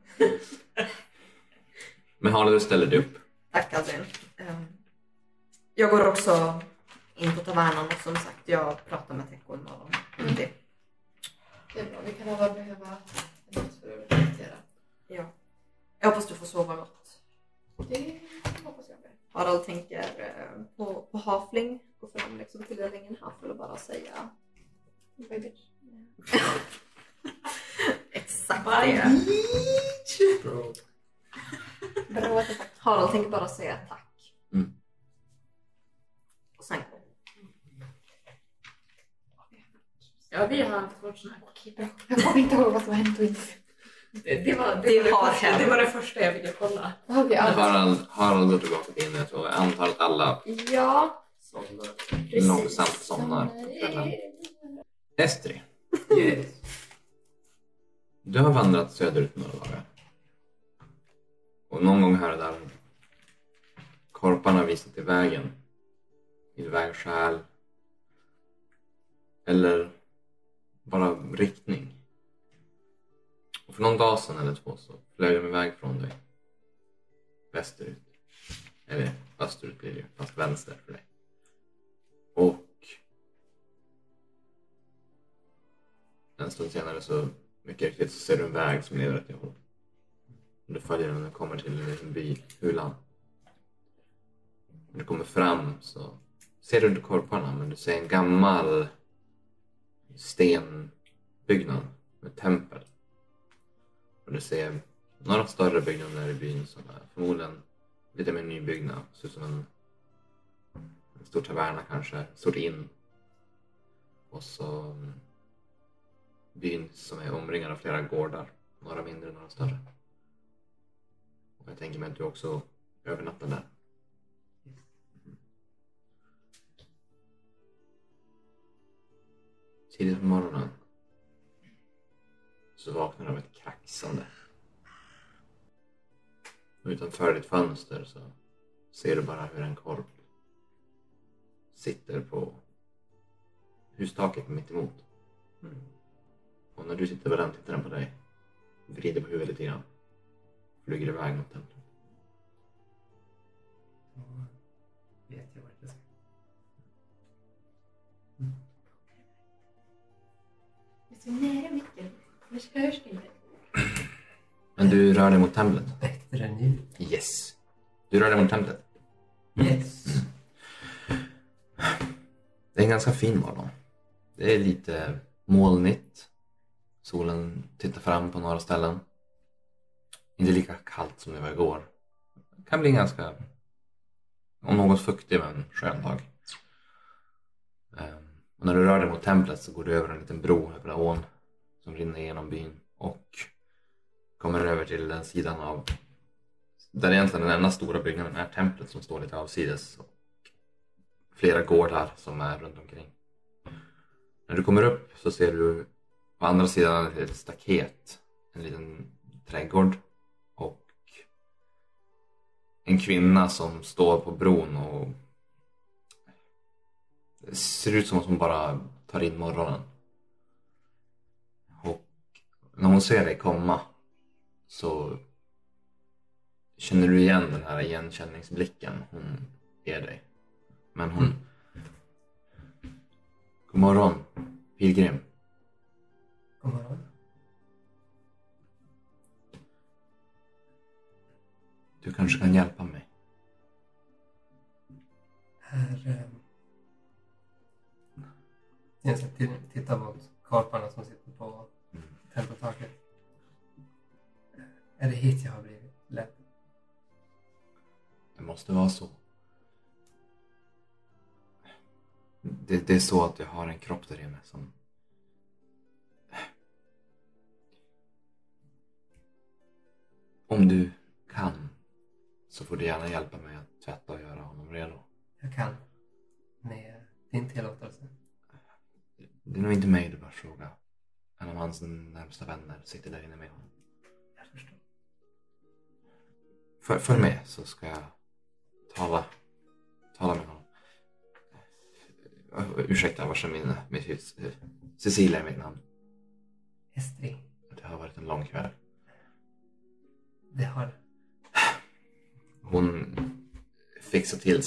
[SPEAKER 6] Men har du ställer dig upp?
[SPEAKER 4] Tack Aldrin. Jag går också in på tavernan och som sagt jag pratar med Tecko imorgon. Det.
[SPEAKER 1] Det är bra. Vi kan alla behöva en natt för att reflektera.
[SPEAKER 4] Ja. Jag hoppas du får sova gott.
[SPEAKER 1] Det hoppas jag med.
[SPEAKER 4] Harald tänker på Hafling. Gå fram liksom till Lillingen Hafel och bara säga
[SPEAKER 1] Bye bitch.
[SPEAKER 4] exakt det.
[SPEAKER 2] Bro.
[SPEAKER 1] Bra att det faktiskt.
[SPEAKER 4] Harald tänker bara säga tack.
[SPEAKER 6] Mm.
[SPEAKER 4] Och sen gå.
[SPEAKER 3] Ja, vi har haft vårt snack.
[SPEAKER 1] Okej, bra. Jag kommer inte ihåg vad som har hänt och inte.
[SPEAKER 3] Det var det första jag ville kolla.
[SPEAKER 1] Okej, alltså.
[SPEAKER 6] Harald går tillbaka till innet och jag antar att alla
[SPEAKER 4] Ja.
[SPEAKER 6] långsamt somnar. Estri,
[SPEAKER 2] Yes.
[SPEAKER 6] du har vandrat söderut några dagar. Och någon gång här och där korparna visat i vägen. I vägskäl. Eller bara riktning. Och för någon dag sedan eller 2 så flög de iväg från dig. Västerut. Eller österut blir det ju, fast vänster för dig. Och en stund senare så mycket riktigt så ser du en väg som leder till håll. Och du följer den och kommer till en by, Hulan. När du kommer fram så ser du inte korparna, men du ser en gammal stenbyggnad med tempel. Och du ser några större byggnader i byn som är förmodligen lite mer nybyggnad. Ser ut som en stor taverna kanske, stort in. Och så byn som är omringad av flera gårdar. Några mindre, några större. Och jag tänker mig att du också övernattar där. Tidigt på morgonen så vaknar du av ett kraxande. Och utanför ditt fönster så ser du bara hur en korp sitter på hustaket mitt emot. Och när du sitter på den tittar den på dig. Vrider på huvudet lite grann. Flyger iväg mot templet.
[SPEAKER 2] Vet jag vad jag ska.
[SPEAKER 1] Det är så nära micken. Men hörs det inte?
[SPEAKER 6] Men du rör dig mot templet.
[SPEAKER 2] Bättre än ljud.
[SPEAKER 6] Yes. Du rör dig mot templet.
[SPEAKER 2] Yes.
[SPEAKER 6] Det är en ganska fin morgon. Det är lite molnigt. Solen tittar fram på några ställen. Inte lika kallt som det var igår. Det kan bli ganska, om något fuktig, men skön dag. Och när du rör dig mot templet så går du över en liten bro över ån som rinner genom byn och kommer över till den sidan av där egentligen den enda stora byggnaden är templet som står lite avsides och flera gårdar som är runt omkring. När du kommer upp så ser du på andra sidan ett staket, en liten trädgård och en kvinna som står på bron och det ser ut som att hon bara tar in morgonen. Och när hon ser dig komma så känner du igen den här igenkänningsblicken hon ger dig. Men hon... God morgon, pilgrim.
[SPEAKER 2] God morgon.
[SPEAKER 6] Du kanske kan hjälpa mig.
[SPEAKER 2] Jag ska titta mot karparna som sitter på tempeltaket. Är det hit jag har blivit ledd?
[SPEAKER 6] Det måste vara så. Det är så att jag har en kropp där inne som... Om du kan så får du gärna hjälpa mig att tvätta och göra honom redo.
[SPEAKER 2] Jag kan. Med din tillåtelse.
[SPEAKER 6] Det är nog inte mig du bör fråga. En av hans närmsta vänner sitter där inne med honom.
[SPEAKER 2] Jag förstår.
[SPEAKER 6] Följ med så ska jag tala med honom. Ursäkta, vars är min Cecilia är mitt namn.
[SPEAKER 2] Estri.
[SPEAKER 6] Det har varit en lång kväll.
[SPEAKER 2] Det har...
[SPEAKER 6] Hon fixar till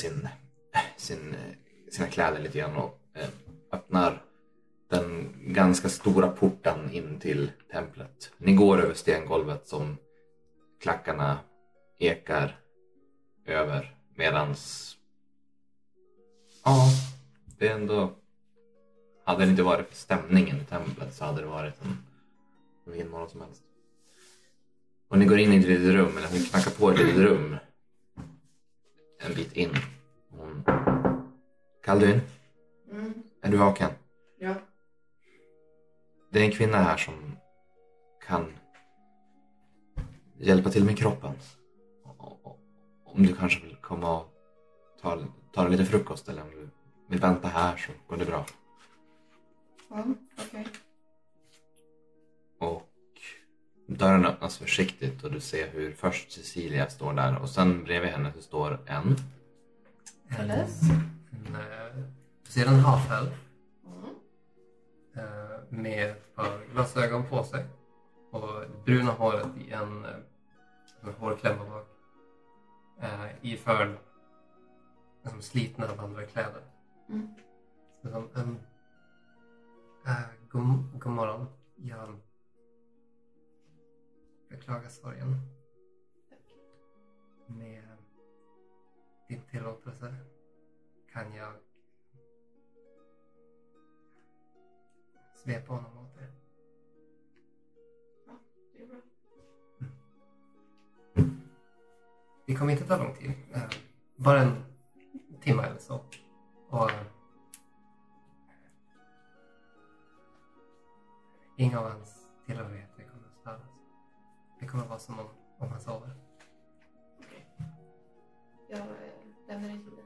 [SPEAKER 6] sina kläder lite grann och öppnar den ganska stora porten in till templet. Ni går över stengolvet som klackarna ekar över medans... Ja, det är ändå... Hade det inte varit för stämningen i templet så hade det varit vilken morgon som helst. Och ni går in i ett litet rum, eller hon knackar på ett litet rum en bit in. Hon... Kalduin? Är du vaken?
[SPEAKER 3] Ja.
[SPEAKER 6] Det är en kvinna här som kan hjälpa till med kroppen. Om du kanske vill komma och ta lite frukost eller om du vill vänta här så går det bra.
[SPEAKER 3] Ja, okej.
[SPEAKER 6] Och dörren öppnas försiktigt och du ser hur först Cecilia står där och sen bredvid henne så står en...
[SPEAKER 2] Du ser en havfälv. Med ett par glasögon på sig. Och bruna håret i en hårklämma bak. Iförd slitna vandrarkläder. God morgon. Jag beklagar sorgen. Med din tillåtelse kan jag svepa honom åt er.
[SPEAKER 1] Ja, det är bra.
[SPEAKER 2] Det kommer inte ta lång tid. Bara en timme eller så. Och inga av hans tillhörigheter kommer att störas. Det kommer vara som om han sover.
[SPEAKER 1] Okej. Jag lämnar dig till det.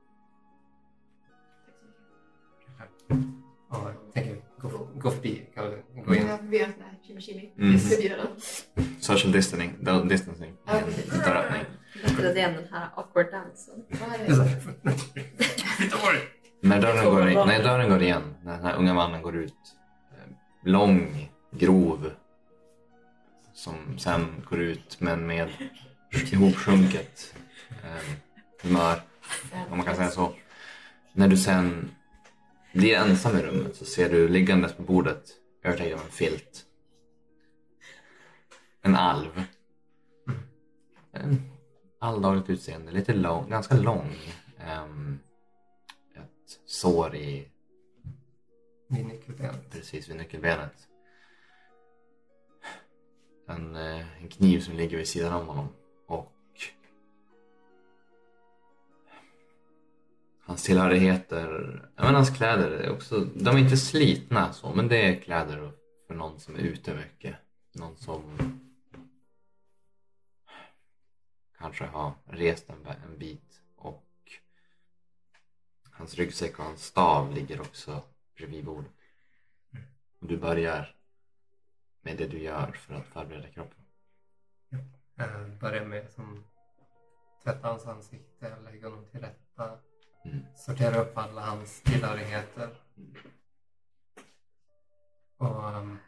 [SPEAKER 1] Tack så mycket.
[SPEAKER 2] Och jag tänker gå förbi. Kan du gå in?
[SPEAKER 1] Jag vet den här chimi-chimi.
[SPEAKER 6] Mm.
[SPEAKER 1] Jag ska bjuda den.
[SPEAKER 6] Social distancing.
[SPEAKER 1] Ja, precis.
[SPEAKER 6] Dörröppning.
[SPEAKER 4] Bättre det än den här awkward dansen.
[SPEAKER 1] Vad är det?
[SPEAKER 2] Flytta på dig!
[SPEAKER 6] När dörren går igen, när den här unga mannen går ut, lång, grov, som sen går ut men med ihopsjunket humör, om man kan säga så. När du sen blir ensam i rummet så ser du liggandes på bordet övertäckt av en filt. En alv. En alldagligt utseende, lite lång, ganska lång. Ett sår i...
[SPEAKER 2] Vid nyckelbenet.
[SPEAKER 6] Precis vid nyckelbenet. En kniv som ligger vid sidan av honom. Och hans tillhörigheter, hans kläder är också, de är inte slitna så, men det är kläder för någon som är ute mycket. Någon som kanske har rest en bit. Och hans ryggsäck och hans stav ligger också bredvid bordet. Och du börjar med det du gör för att förbereda kroppen.
[SPEAKER 2] Börjar med tvätta hans ansikte, lägga honom till rätta,
[SPEAKER 6] Mm.
[SPEAKER 2] sortera upp alla hans tillhörigheter. Och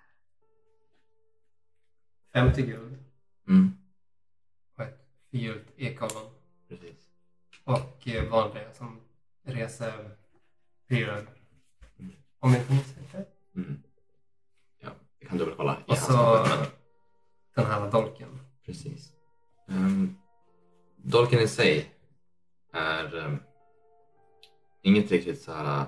[SPEAKER 2] 50 guld
[SPEAKER 6] Mm.
[SPEAKER 2] och ett fyrhjuligt ekollon.
[SPEAKER 6] Precis.
[SPEAKER 2] Och vanliga som reseprylar. Om jag inte minns rätt.
[SPEAKER 6] Mm. Ja, vi kan dubbelkolla. i
[SPEAKER 2] Och
[SPEAKER 6] hans
[SPEAKER 2] så
[SPEAKER 6] papper.
[SPEAKER 2] den här dolken.
[SPEAKER 6] Precis. Dolken i sig är inget riktigt så här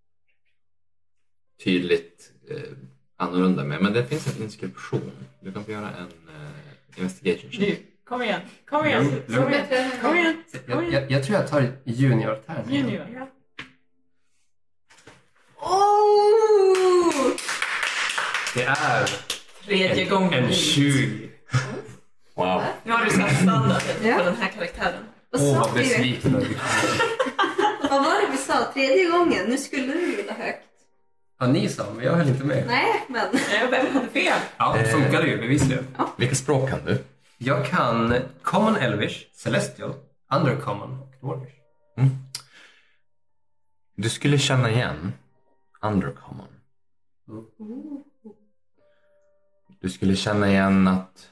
[SPEAKER 6] tydligt annorlunda med, men det finns en inskription. Du kan få göra en investigation check.
[SPEAKER 3] Nu, kom igen. Kom igen.
[SPEAKER 2] Lugn.
[SPEAKER 3] Kom igen. Kom igen. Kom igen.
[SPEAKER 2] Jag tror jag tar junior-tärningen.
[SPEAKER 3] Junior, ja.
[SPEAKER 4] Oh!
[SPEAKER 2] Det är
[SPEAKER 3] Tredje gången.
[SPEAKER 2] en 20.
[SPEAKER 6] Wow.
[SPEAKER 3] Nu har du satt standarden
[SPEAKER 4] Ja.
[SPEAKER 3] på den här karaktären.
[SPEAKER 4] Vad
[SPEAKER 2] Åh,
[SPEAKER 4] sa
[SPEAKER 2] vad
[SPEAKER 4] vi?
[SPEAKER 2] besviken jag blir.
[SPEAKER 4] Vad var det vi sa? Tredje gången? Nu skulle du rulla högt.
[SPEAKER 2] Ja, ni sa, men jag höll inte med.
[SPEAKER 4] Nej, men...
[SPEAKER 3] Vem hade fel?
[SPEAKER 2] Ja, det funkar ju bevisligen.
[SPEAKER 6] Vilka språk kan du?
[SPEAKER 2] Jag kan Common Elvish, Celestial, Undercommon och Dwarvish.
[SPEAKER 6] Du skulle känna igen Undercommon. Du skulle känna igen att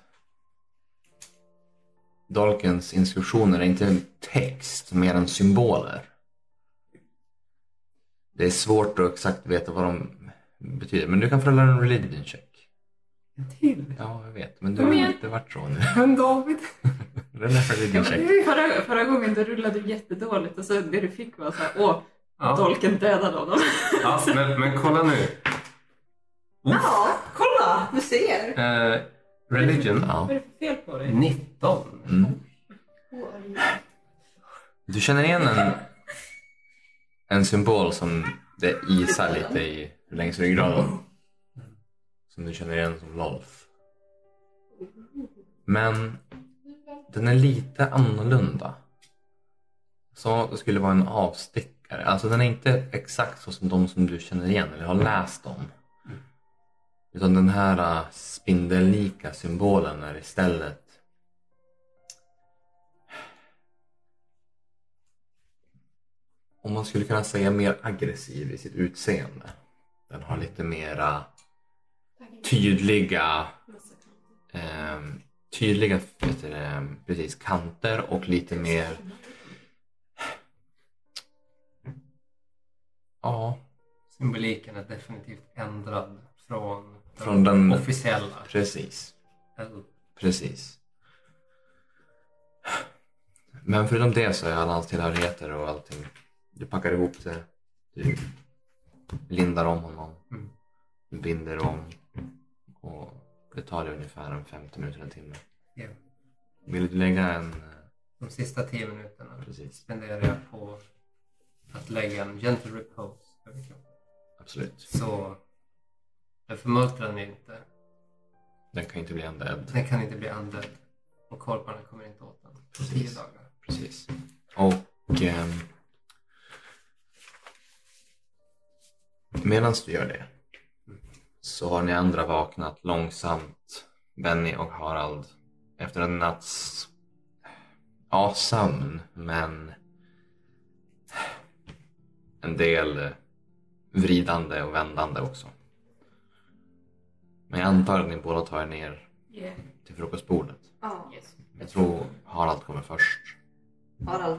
[SPEAKER 6] dolkens instruktioner är inte en text, mer än symboler. Det är svårt att exakt veta vad de betyder, men du kan få rulla en religion check.
[SPEAKER 2] En till?
[SPEAKER 6] Ja, jag vet, men
[SPEAKER 3] Kom igen.
[SPEAKER 6] det vart så nu.
[SPEAKER 2] Men David.
[SPEAKER 6] Rulla en religion check.
[SPEAKER 3] Förra gången då rullade du jättedåligt och så det du fick var så här,
[SPEAKER 2] Ja,
[SPEAKER 3] dolken dödade honom.
[SPEAKER 2] ja men kolla nu.
[SPEAKER 4] Ja, kolla! Du ser.
[SPEAKER 2] Religion,
[SPEAKER 6] Ja.
[SPEAKER 3] Vad är det för fel på dig?
[SPEAKER 2] 19.
[SPEAKER 6] Mm. Du känner igen en symbol som det isar lite i längs ryggraden. Som du känner igen som Lolf. Men den är lite annorlunda. Som att det skulle vara en avstickare. Alltså den är inte exakt så som de som du känner igen eller har läst om. Utan den här spindellika symbolen är istället om man skulle kunna säga mer aggressiv i sitt utseende. Den har lite mera tydliga precis, kanter och lite mer ja,
[SPEAKER 2] Symboliken är definitivt ändrad
[SPEAKER 6] från den
[SPEAKER 2] officiella.
[SPEAKER 6] precis. Men förutom det så är alla hans tillhörigheter och allting. Du packar ihop det. Du lindar om honom.
[SPEAKER 2] Mm.
[SPEAKER 6] Du binder om. Och det tar dig ungefär en 50 minuter, en timme.
[SPEAKER 2] Ja.
[SPEAKER 6] Vill du lägga en...
[SPEAKER 2] De sista 10 minuterna
[SPEAKER 6] Precis,
[SPEAKER 2] spenderar jag på att lägga en gentle repose över kroppen.
[SPEAKER 6] absolut.
[SPEAKER 2] Så den förmultrar den inte.
[SPEAKER 6] Den kan inte bli undead.
[SPEAKER 2] Den kan inte bli andad. Och korparna kommer inte åt den. På 10
[SPEAKER 6] Precis.
[SPEAKER 2] dagar.
[SPEAKER 6] Precis. Och medan du gör det så har ni andra vaknat långsamt, Benny och Harald, efter en natts sömn, men en del vridande och vändande också. Men jag antar att ni båda tar er ner
[SPEAKER 3] Yeah.
[SPEAKER 6] till frukostbordet.
[SPEAKER 4] Ja.
[SPEAKER 3] Yes.
[SPEAKER 6] Jag tror Harald kommer först.
[SPEAKER 4] Harald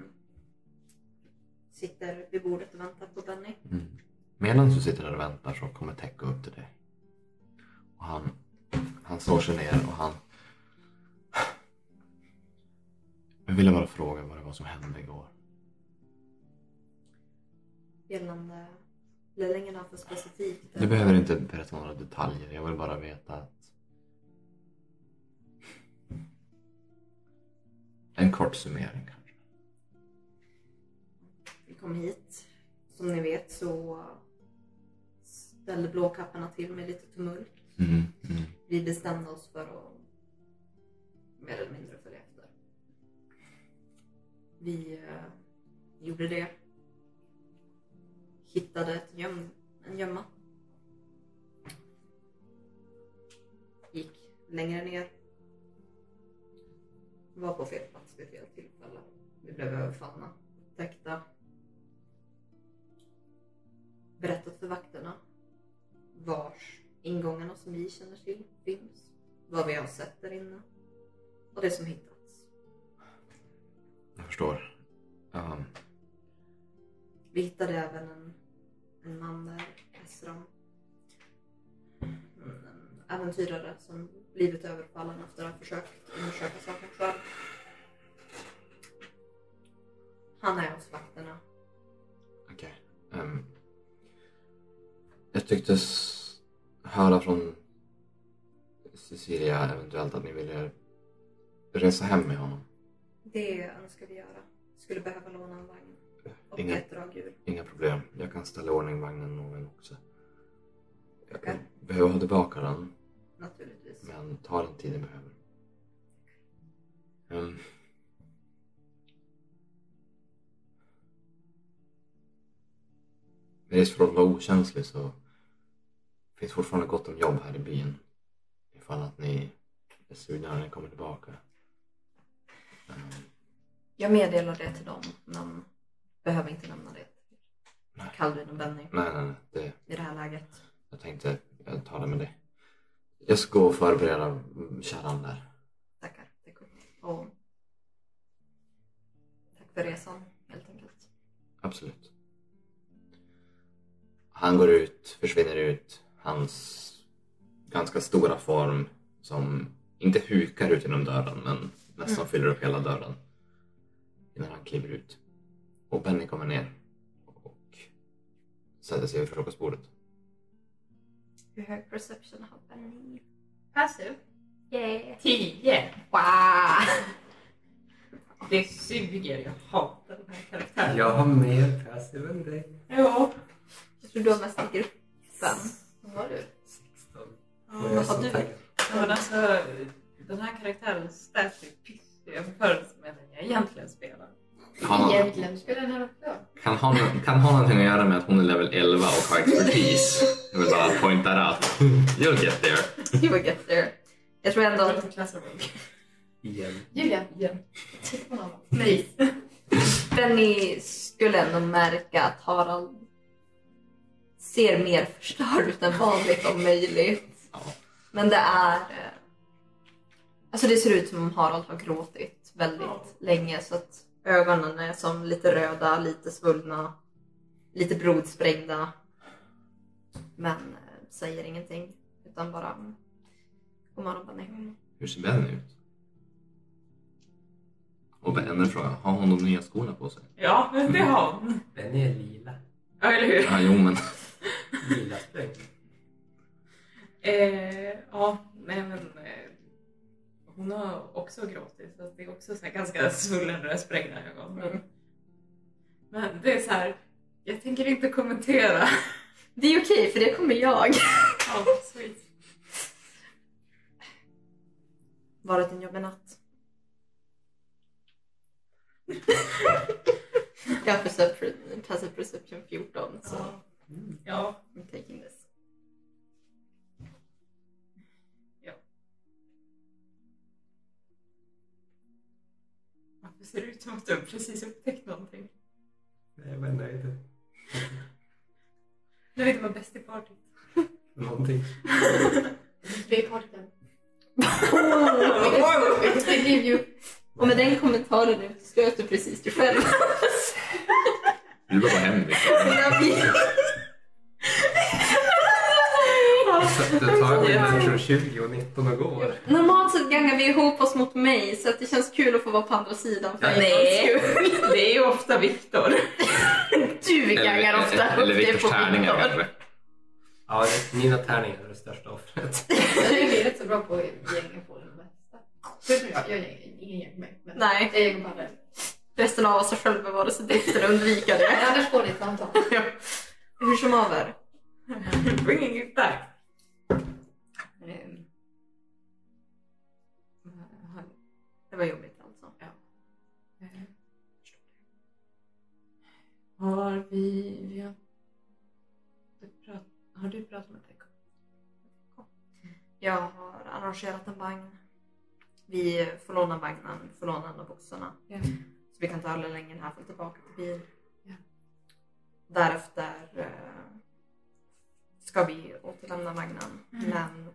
[SPEAKER 4] sitter vid bordet och väntar på Benny.
[SPEAKER 6] Medan du sitter där och väntar så kommer Tecco upp till dig. Och han slår sig ner och han... Jag ville bara fråga vad det var som hände igår.
[SPEAKER 4] Gällande Lillängarna för specifikt.
[SPEAKER 6] Du behöver inte berätta några detaljer. Jag vill bara veta att... En kort summering kanske.
[SPEAKER 4] Vi kom hit. Som ni vet så ställde blåkapparna till med lite tumult. Vi bestämde oss för att mer eller mindre följa efter. Vi gjorde det. Hittade en gömma. Gick längre ner. Var på fel plats vid fel tillfälle. vakterna vars ingångarna som vi känner till finns. Vad vi har sett där inne. Och det som hittats.
[SPEAKER 6] Jag förstår.
[SPEAKER 4] Vi hittade även en man där, Esram. En äventyrare som blivit överfallen efter att ha försökt undersöka saken själv. Han är hos vakterna.
[SPEAKER 6] Okej. Jag tycktes höra från Cecilia eventuellt att ni ville resa hem med honom.
[SPEAKER 4] Det önskar vi göra. Skulle behöva låna en vagn. Och
[SPEAKER 6] Inga-
[SPEAKER 4] ett dragdjur.
[SPEAKER 6] Inga problem. Jag kan ställa i ordning vagnen någon också. Jag
[SPEAKER 4] Okej.
[SPEAKER 6] behöver ha tillbaka den,
[SPEAKER 4] Naturligtvis.
[SPEAKER 6] men ta den tid ni behöver. Med risk för att vara okänslig så finns fortfarande gott om jobb här i byn. Ifall att ni är sugna när ni kommer tillbaka.
[SPEAKER 4] Jag meddelar det till dem, men behöver inte nämna det.
[SPEAKER 6] Nej.
[SPEAKER 4] Calvin och Benny
[SPEAKER 6] Nej.
[SPEAKER 4] i det här läget.
[SPEAKER 6] Jag tänkte jag tar det med det. Jag ska gå och förbereda kärran där.
[SPEAKER 4] Tackar. Det är kul. Och tack för resan, helt enkelt.
[SPEAKER 6] Absolut. Han går ut, försvinner ut. Hans ganska stora form som inte hukar ut genom dörren men nästan fyller upp hela dörren innan han kliver ut. Och Benny kommer ner och sätter sig vid frukostbordet.
[SPEAKER 4] Hur hög perception har Benny?
[SPEAKER 1] Passive.
[SPEAKER 4] Yeah.
[SPEAKER 3] 10.
[SPEAKER 4] Wow!
[SPEAKER 3] Det suger. Jag hatar den här karaktären.
[SPEAKER 2] Jag har mer passiv än dig.
[SPEAKER 3] Ja.
[SPEAKER 4] Jag tror du har mest i gruppen.
[SPEAKER 1] Vad har du?
[SPEAKER 2] 16.
[SPEAKER 4] Vad har du?
[SPEAKER 3] Ja, men alltså, den här karaktären stats är piss i jämförelse med den jag egentligen spelar.
[SPEAKER 1] Egentligen spelar den här också.
[SPEAKER 6] Kan ha någonting att göra med att hon är level 11 och har expertis. Jag vill bara point that out. You'll get there.
[SPEAKER 4] You will get there. Jag tror ändå att
[SPEAKER 2] Igen.
[SPEAKER 1] Julia.
[SPEAKER 3] Igen.
[SPEAKER 1] Titta på någon.
[SPEAKER 3] Nej.
[SPEAKER 4] Benny skulle ändå märka att Harald ser mer förstörd ut än vanligt om möjligt.
[SPEAKER 6] Ja.
[SPEAKER 4] Men det är... Alltså det ser ut som om Harald har gråtit väldigt länge. Så att ögonen är som lite röda, lite svullna, lite blodsprängda. Men säger ingenting. Utan bara... God morgon, Benny.
[SPEAKER 6] Hur ser Benny ut? Och en fråga, har hon de nya skorna på sig?
[SPEAKER 3] Ja, det har hon.
[SPEAKER 2] Den är lila.
[SPEAKER 3] Ja, eller hur?
[SPEAKER 6] Ja, jo men...
[SPEAKER 2] Lila spräng.
[SPEAKER 3] Ja, nej men hon har också gråtit så det är också så här ganska svullen rödsprängda ögon. Men det är så här, jag tänker inte kommentera.
[SPEAKER 4] Det är okej, för det kommer jag.
[SPEAKER 3] Ja, sweet.
[SPEAKER 4] Varit din jobb i natt? Jag har passive perception 14, så
[SPEAKER 3] Ja,
[SPEAKER 4] I'm taking this.
[SPEAKER 3] varför ser det ut som att du precis upptäckt någonting?
[SPEAKER 2] Nej, men nöjd.
[SPEAKER 3] Jag vet inte vad bäst i party.
[SPEAKER 2] Någonting.
[SPEAKER 1] Det är parten.
[SPEAKER 4] Och med den kommentaren uteslöt du precis dig själv.
[SPEAKER 6] Du bara hem liksom.
[SPEAKER 2] Det tar ju jag tror 20 och 19 och går.
[SPEAKER 4] Normalt sett gångar vi ihop oss mot mig, så att det känns kul att få vara på andra sidan. För
[SPEAKER 3] Nej, det är ju ofta Viktor.
[SPEAKER 4] Du gångar ofta
[SPEAKER 6] Eller
[SPEAKER 4] upp det
[SPEAKER 6] Viktors
[SPEAKER 4] på
[SPEAKER 6] tärningar
[SPEAKER 4] Viktor.
[SPEAKER 6] kanske.
[SPEAKER 2] Ja, mina tärningar är det största offret.
[SPEAKER 1] Jag är rätt så bra på gängen på den bästa. Förutom jag är ingen gäng med. Men
[SPEAKER 4] Nej.
[SPEAKER 1] jag är egen på andra.
[SPEAKER 4] Resten av oss har självbevarelsedrifter och undvika det.
[SPEAKER 1] Men annars får ni ett samtal.
[SPEAKER 4] Hur som haver.
[SPEAKER 3] Bringing it back.
[SPEAKER 4] Det var jobbigt alltså.
[SPEAKER 3] Har du pratat med Tekko?
[SPEAKER 4] Jag har arrangerat en vagn. Vi får låna vagnen, får låna en av boxarna.
[SPEAKER 3] Ja.
[SPEAKER 4] Så vi kan ta alla längden här för tillbaka till bil.
[SPEAKER 3] Ja.
[SPEAKER 4] Därefter ska vi återlämna vagnen. Men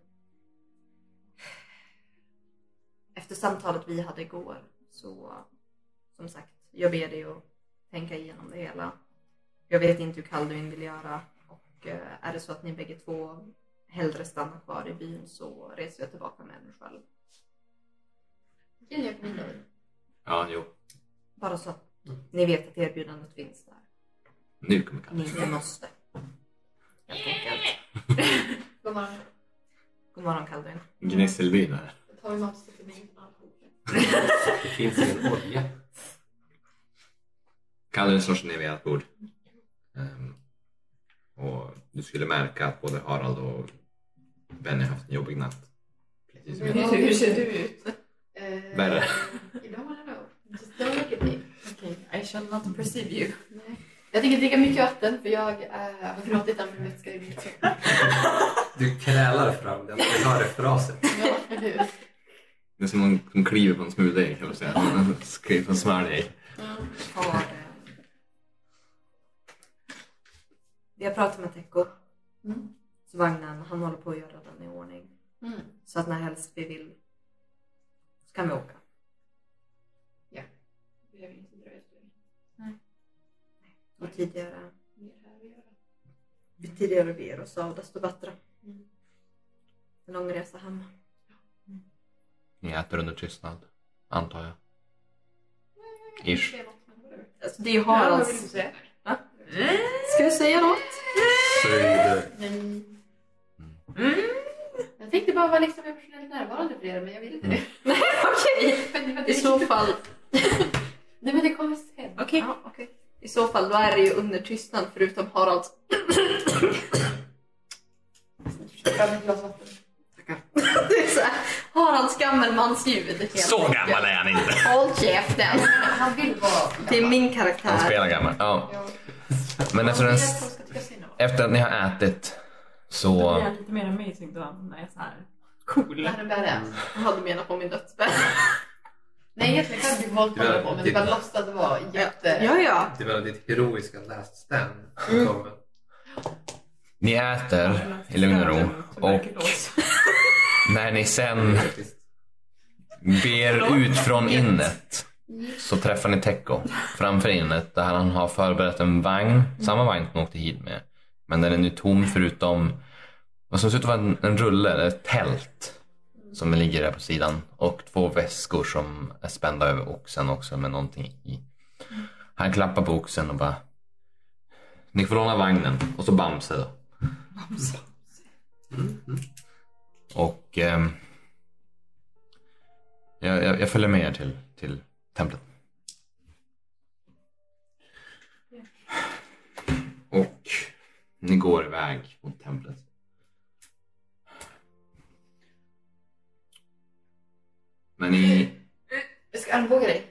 [SPEAKER 4] efter samtalet vi hade igår så, som sagt, jag ber dig att tänka igenom det hela. Jag vet inte hur Kalduin vill göra. Och är det så att ni bägge två hellre stannar kvar i byn så reser jag tillbaka med mig själv.
[SPEAKER 1] Jag gör på min dag.
[SPEAKER 6] Ja, jo.
[SPEAKER 4] Bara så att ni vet att erbjudandet finns där.
[SPEAKER 6] Nu kommer
[SPEAKER 4] Ni
[SPEAKER 6] Kalle.
[SPEAKER 4] inte måste. Helt enkelt.
[SPEAKER 1] God morgon.
[SPEAKER 4] God morgon Kalduin.
[SPEAKER 6] Gnisselbyn här.
[SPEAKER 1] Då tar vi matstycke till mig.
[SPEAKER 2] Det finns ingen olja.
[SPEAKER 6] Kalle slår sig ner vid ert bord. Och du skulle märka att både Harald och Benny har haft en jobbig natt. Precis som jag.
[SPEAKER 3] Hur ser du ut?
[SPEAKER 6] Värre.
[SPEAKER 1] You don't wanna know. Just don't look at me.
[SPEAKER 3] Okay, I shall not perceive you.
[SPEAKER 1] Nej. Jag tänker dricka mycket vatten för jag har gråtit av min vätska i mitt säng.
[SPEAKER 2] Du krälar fram den. Jag har referaset.
[SPEAKER 1] Ja, eller hur?
[SPEAKER 6] Det är som någon som kliver på en smuldeg, kan man säga. Skriver på en smördig.
[SPEAKER 4] Vi har pratat med Tecko.
[SPEAKER 1] Mm.
[SPEAKER 4] Så vagnen, han håller på att göra den i ordning.
[SPEAKER 1] Mm.
[SPEAKER 4] Så att när helst vi vill så kan vi åka.
[SPEAKER 1] Vi behöver inte dröja så länge.
[SPEAKER 4] Och tidigare,
[SPEAKER 1] Mer här att göra.
[SPEAKER 4] ju tidigare vi ger oss av desto bättre.
[SPEAKER 1] Mm.
[SPEAKER 4] En lång resa hem.
[SPEAKER 5] Ni äter under tystnad, antar jag. Ish.
[SPEAKER 4] Alltså, det är ju
[SPEAKER 1] Vad vill
[SPEAKER 4] Haralds...
[SPEAKER 1] du säga?
[SPEAKER 4] Ska vi säga något?
[SPEAKER 2] Säg det.
[SPEAKER 1] Nej. Jag tänkte bara vara liksom emotionellt närvarande för er, men jag vill inte det.
[SPEAKER 4] Okej. I så fall...
[SPEAKER 1] Nej, men det kommer sen.
[SPEAKER 4] Okej. Ja, okej. I så fall, då är det ju under tystnad förutom Haralds...
[SPEAKER 1] Fram ett glas vatten.
[SPEAKER 4] Det är så här, Haralds gammelmansljud. helt
[SPEAKER 5] Så
[SPEAKER 4] enkelt.
[SPEAKER 5] gammal är han inte.
[SPEAKER 4] Håll käften.
[SPEAKER 1] Han vill vara...
[SPEAKER 4] Det är min
[SPEAKER 5] Han
[SPEAKER 4] karaktär.
[SPEAKER 5] spelar gammal. Ja.
[SPEAKER 1] Ja.
[SPEAKER 5] Men efter,
[SPEAKER 1] Jag vill att folk ska tycka synd om oss.
[SPEAKER 5] efter att ni har ätit
[SPEAKER 3] Då
[SPEAKER 5] så...
[SPEAKER 3] blir jag lite mer amazing då när jag är så här cool.
[SPEAKER 1] Det här är badass.
[SPEAKER 4] Jag hade menat på min dödsbädd.
[SPEAKER 1] Nej, egentligen kan du våldta på, men det bara låtsas vara jätte...
[SPEAKER 4] Ja.
[SPEAKER 2] Det var ditt heroiska last stand som kommer.
[SPEAKER 5] Ni äter i lugn och ro. Och när ni sen ber ut från innet så träffar ni Tecko framför innet där han har förberett en vagn. Samma vagn som åkte hit med. Men den är nu tom förutom vad som ser ut att vara en rulle eller ett tält som ligger där på sidan. Och 2 väskor som är spända över oxen också med någonting i. Han klappar på oxen och bara: ni får låna vagnen. Och så Bamse då. Och jag följer med er till templet.
[SPEAKER 6] Och ni går iväg mot templet. Men ni...
[SPEAKER 1] Jag ska armbåga dig.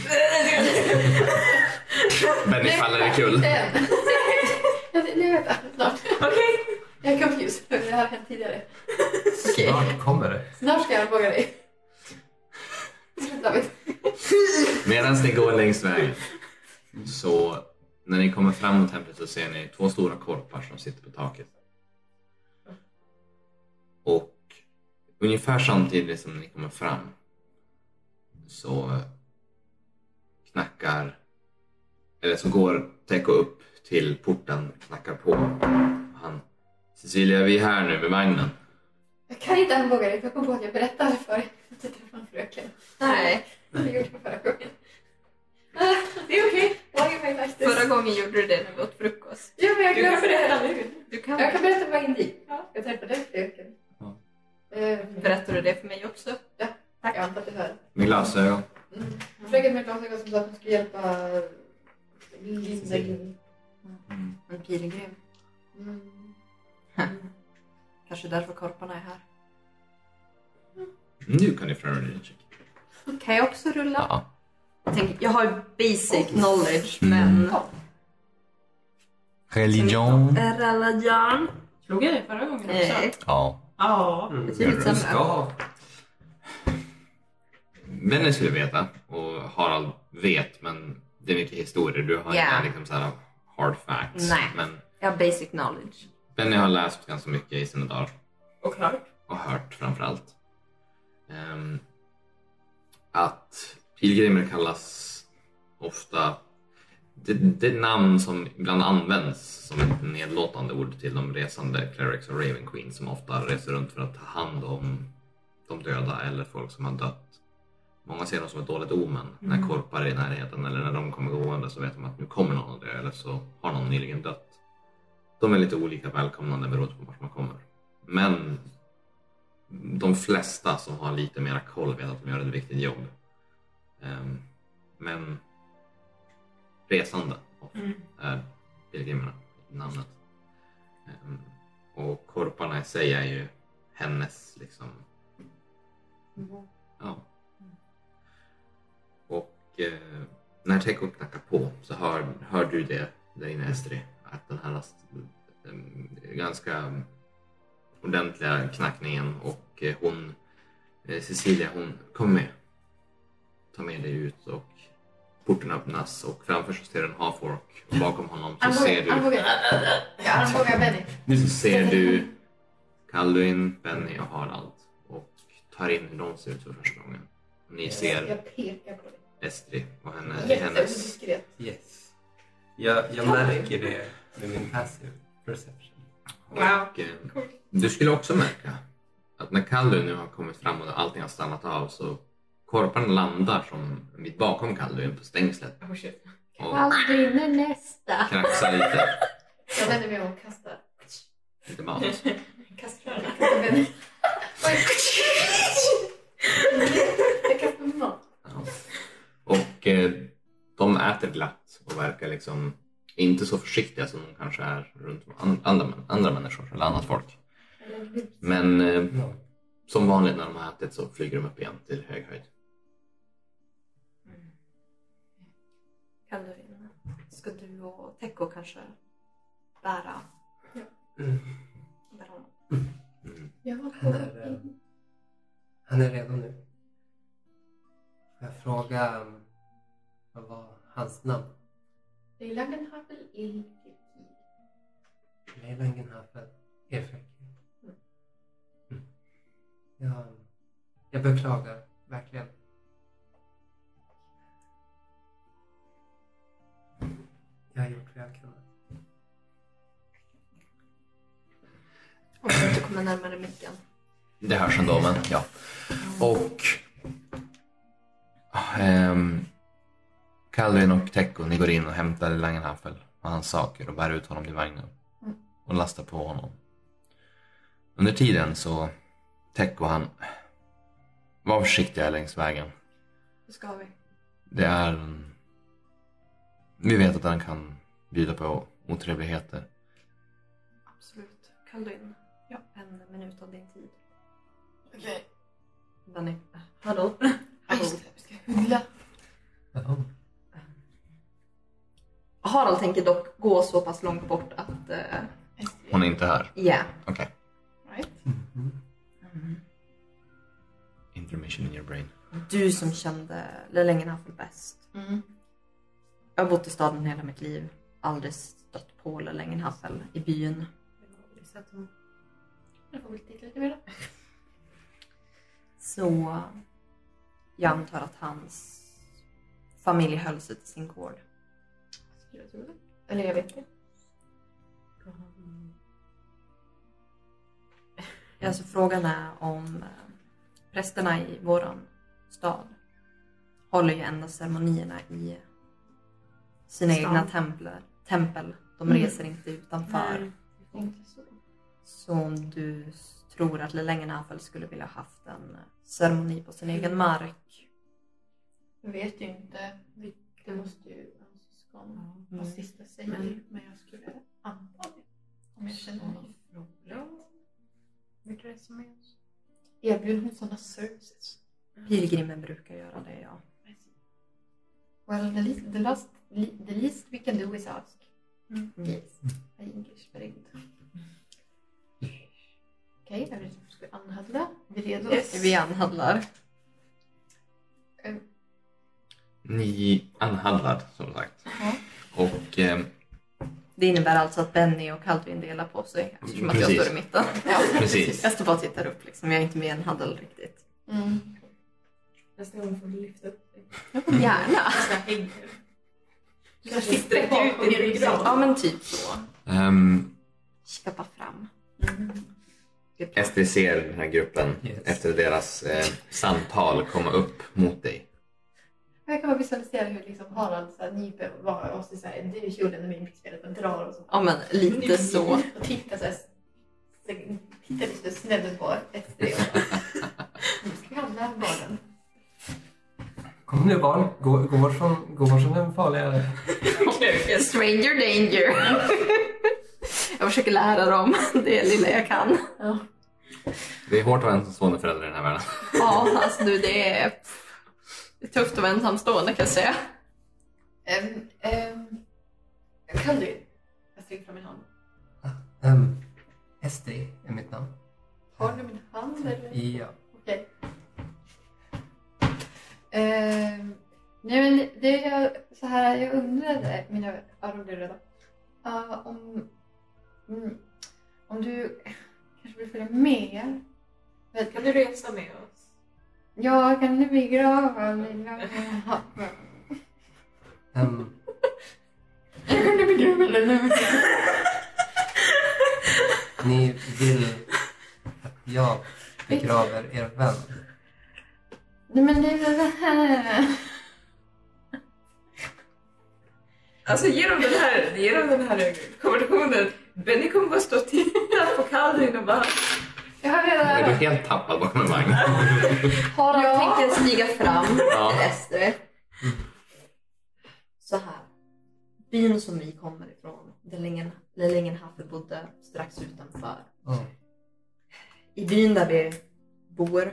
[SPEAKER 6] Benny faller i kull.
[SPEAKER 1] Jag vet det, snart. Okej. Jag är confused. Det har hänt tidigare.
[SPEAKER 2] Snart kommer det.
[SPEAKER 1] Snart ska jag armbåga dig. David.
[SPEAKER 6] Medan ni går längs vägen så när ni kommer fram mot templet så ser ni 2 stora korpar som sitter på taket. Och ungefär samtidigt som ni kommer fram så knackar, eller så går Tecko upp till porten, knackar på. Han: Cecilia, vi är här nu med vagnen.
[SPEAKER 1] Jag kan inte armbåga dig för jag kom på att jag berättade för dig att jag träffade en fröken.
[SPEAKER 4] Nej.
[SPEAKER 1] Det gjorde jag förra gången. Det är okej. Why am I like this?
[SPEAKER 4] Förra gången gjorde du det när vi åt frukost.
[SPEAKER 1] Ja, men jag
[SPEAKER 3] Du kan
[SPEAKER 1] glömde
[SPEAKER 3] berätta
[SPEAKER 1] det.
[SPEAKER 3] nu.
[SPEAKER 4] Du kan
[SPEAKER 1] Jag kan berätta på vägen dit. Ja, jag träffade en fröken.
[SPEAKER 6] Ja.
[SPEAKER 4] berätta det för mig också.
[SPEAKER 1] Jag antar att du hör.
[SPEAKER 6] Med glasögon.
[SPEAKER 1] Fröken med glasögon som sa att hon skulle hjälpa Linda.
[SPEAKER 4] En pilgrim. Kanske därför korparna är här.
[SPEAKER 6] Nu kan ni få röra dig.
[SPEAKER 4] Kan jag också rulla?
[SPEAKER 5] Ja.
[SPEAKER 4] Jag har ju basic knowledge, men...
[SPEAKER 5] Religion.
[SPEAKER 4] Religion.
[SPEAKER 3] Slog jag dig förra gången också?
[SPEAKER 4] Nej.
[SPEAKER 5] Ja.
[SPEAKER 3] Ja.
[SPEAKER 4] Betydligt sämre.
[SPEAKER 2] Ska.
[SPEAKER 6] Benny skulle veta och Harald vet, men det är mycket historier. Du har
[SPEAKER 4] Ja.
[SPEAKER 6] inga liksom så här hard facts.
[SPEAKER 4] Nej.
[SPEAKER 6] Men
[SPEAKER 4] Jag har basic knowledge.
[SPEAKER 6] Benny har läst ganska mycket i sina dagar.
[SPEAKER 3] Och klart.
[SPEAKER 6] Och hört framförallt. Att pilgrimer kallas ofta... Det namn som ibland används som ett nedlåtande ord till de resande clerics och Raven Queen som ofta reser runt för att ta hand om de döda eller folk som har dött. Många ser dem som ett dåligt omen när korpar är i närheten eller när de kommer gående så vet de att nu kommer någon att dö eller så har någon nyligen dött. De är lite olika välkomnande beroende på vart man kommer. Men de flesta som har lite mera koll vet att de gör ett viktigt jobb. Men resande är pilgrimerna namnet. Och korparna i sig är ju hennes liksom. Ja. Och när Teko knackar på så hör du det där inne, Estri, att den här ganska ordentliga knackningen och hon Cecilia, hon kommer med. Ta med dig ut och porten öppnas och framför så ser du en Half-orc och bakom honom så ser du
[SPEAKER 1] Armbågar Benny.
[SPEAKER 6] så ser du Kalduin, Benny och Harald och tar in hur de ser ut för första gången. Och ni ser
[SPEAKER 1] Jag pekar på det.
[SPEAKER 6] Estri och hennes
[SPEAKER 1] Jättediskret.
[SPEAKER 2] Yes. Jag märker det med min passive perception.
[SPEAKER 3] Wow.
[SPEAKER 6] och du skulle också märka att när Kalduin nu har kommit fram och allting har stannat av så korpan landar som mitt bakom Kalduin på stängslet
[SPEAKER 3] Oh shit.
[SPEAKER 6] och
[SPEAKER 1] Kalduin är nästa.
[SPEAKER 6] kraxar lite.
[SPEAKER 1] Jag vänder mig om och kastar.
[SPEAKER 6] Lite mat.
[SPEAKER 1] Kastar Benny. Jag kastar mat.
[SPEAKER 6] Ja. Och de äter glatt och verkar liksom inte så försiktiga som de kanske är runt andra människor eller annat folk. Men som vanligt när de har ätit så flyger de upp igen till hög höjd.
[SPEAKER 4] Kalduin, ska du och Teko kanske bära honom?
[SPEAKER 1] Ja,
[SPEAKER 2] Han är redo nu. Får jag fråga vad var hans namn?
[SPEAKER 1] det är Langenhavel Ilkir.
[SPEAKER 2] Langenhavel Efek. Jag beklagar verkligen. Jag har gjort vad jag kunnat.
[SPEAKER 4] Om du inte kommer närmare micken.
[SPEAKER 5] Det hörs ändå, men ja. Och Kalduin och Teko, ni går in och hämtar Langenhavel och hans saker och bär ut honom till vagnen och lastar på honom. Under tiden så Teko, han var försiktiga längs vägen.
[SPEAKER 4] Det ska vi.
[SPEAKER 5] Det är vi vet att han kan bjuda på otrevligheter.
[SPEAKER 4] Absolut. Kalduin, en minut av din tid.
[SPEAKER 1] Okej.
[SPEAKER 4] Benny. Hallå?
[SPEAKER 1] Just det, vi ska huggla.
[SPEAKER 4] Harald tänker dock gå så pass långt bort att...
[SPEAKER 5] Hon är inte här.
[SPEAKER 4] Ja.
[SPEAKER 5] Okej.
[SPEAKER 1] Right.
[SPEAKER 5] Intermission in your brain.
[SPEAKER 4] Du som kände Langenhavel bäst. Jag har bott i staden hela mitt liv. Aldrig stött på Langenhavel i byn.
[SPEAKER 1] Jag får väl titta lite mer då.
[SPEAKER 4] Så jag antar att hans familj höll sig till sin gård.
[SPEAKER 1] Jag tror det. Eller jag vet inte.
[SPEAKER 4] Alltså frågan är om prästerna i våran stad håller ju enda ceremonierna i sina egna tempel. De reser inte utanför.
[SPEAKER 1] Nej, inte så.
[SPEAKER 4] Så om du tror att Langenhavel skulle vilja haft en ceremoni på sin egen mark.
[SPEAKER 1] Jag vet ju inte. Det måste ju hans syskon ha sista säger. Men jag skulle anta det. Om jag känner honom.
[SPEAKER 3] Vilka är det som är?
[SPEAKER 1] Erbjuder hon sådana services?
[SPEAKER 4] Pilgrimer brukar göra det, ja.
[SPEAKER 1] Well, the least we can do is ask. Yes. English, very good. Okej, jag vet inte om vi ska anhandla. Vi är redo?
[SPEAKER 4] Yes. Vi anhandlar.
[SPEAKER 6] Ni anhandlar som sagt.
[SPEAKER 1] Ja.
[SPEAKER 6] Och
[SPEAKER 4] Det innebär alltså att Benny och Kaldvin delar på sig eftersom att jag
[SPEAKER 5] Precis.
[SPEAKER 4] står i mitten.
[SPEAKER 5] Precis.
[SPEAKER 4] Jag står bara och tittar upp liksom. Jag är inte med i en handel riktigt.
[SPEAKER 3] Nästa gång får du lyfta upp dig.
[SPEAKER 4] Gärna.
[SPEAKER 3] Jag hänger. Du kanske sträcker ut din ryggrad.
[SPEAKER 4] Ja men typ så. Kika bara fram.
[SPEAKER 6] Estrid ser den här gruppen
[SPEAKER 2] Yes.
[SPEAKER 6] efter deras samtal komma upp mot dig.
[SPEAKER 1] Jag kan bara visualisera hur liksom Harald så här, nyper var och så här, det är kjolen när min spelet och drar och så.
[SPEAKER 4] Ja men lite så.
[SPEAKER 1] Och tittar så här, tittar lite snett på Estrid och bara, nu ska vi handla här barnen.
[SPEAKER 2] Kom nu barn, gå från den farliga...
[SPEAKER 4] Stranger danger. Jag försöker lära dem det lilla jag kan.
[SPEAKER 1] Ja.
[SPEAKER 6] Det är hårt att vara ensamstående förälder i den här världen.
[SPEAKER 4] Ja, alltså du, det är tufft att vara ensamstående kan jag säga.
[SPEAKER 1] Kan du? Jag sträcker fram min hand.
[SPEAKER 2] Estrid är mitt namn.
[SPEAKER 1] Har du min hand eller?
[SPEAKER 2] Ja.
[SPEAKER 1] Okej. Nej men det är så här, jag undrade, mina öron blir röda. Om du kanske vill följa med.
[SPEAKER 3] Kan du resa med oss?
[SPEAKER 1] Ja, kan du begrava lilla... Jag kan du begrava lilla...
[SPEAKER 2] Ni vill att jag begraver er vän.
[SPEAKER 1] Nej men det är väl det här...
[SPEAKER 3] Alltså genom den här konversationen, Benny kommer bara stå och titta på Kaldvin och bara...
[SPEAKER 1] Jag har
[SPEAKER 6] Är du
[SPEAKER 1] redan...
[SPEAKER 6] helt tappad bakom en vagn?
[SPEAKER 4] Harald tänker stiga fram
[SPEAKER 6] Ja.
[SPEAKER 4] till Estrid. Så här. Byn som vi kommer ifrån, Lellingenhaffel bodde strax utanför. I byn där vi bor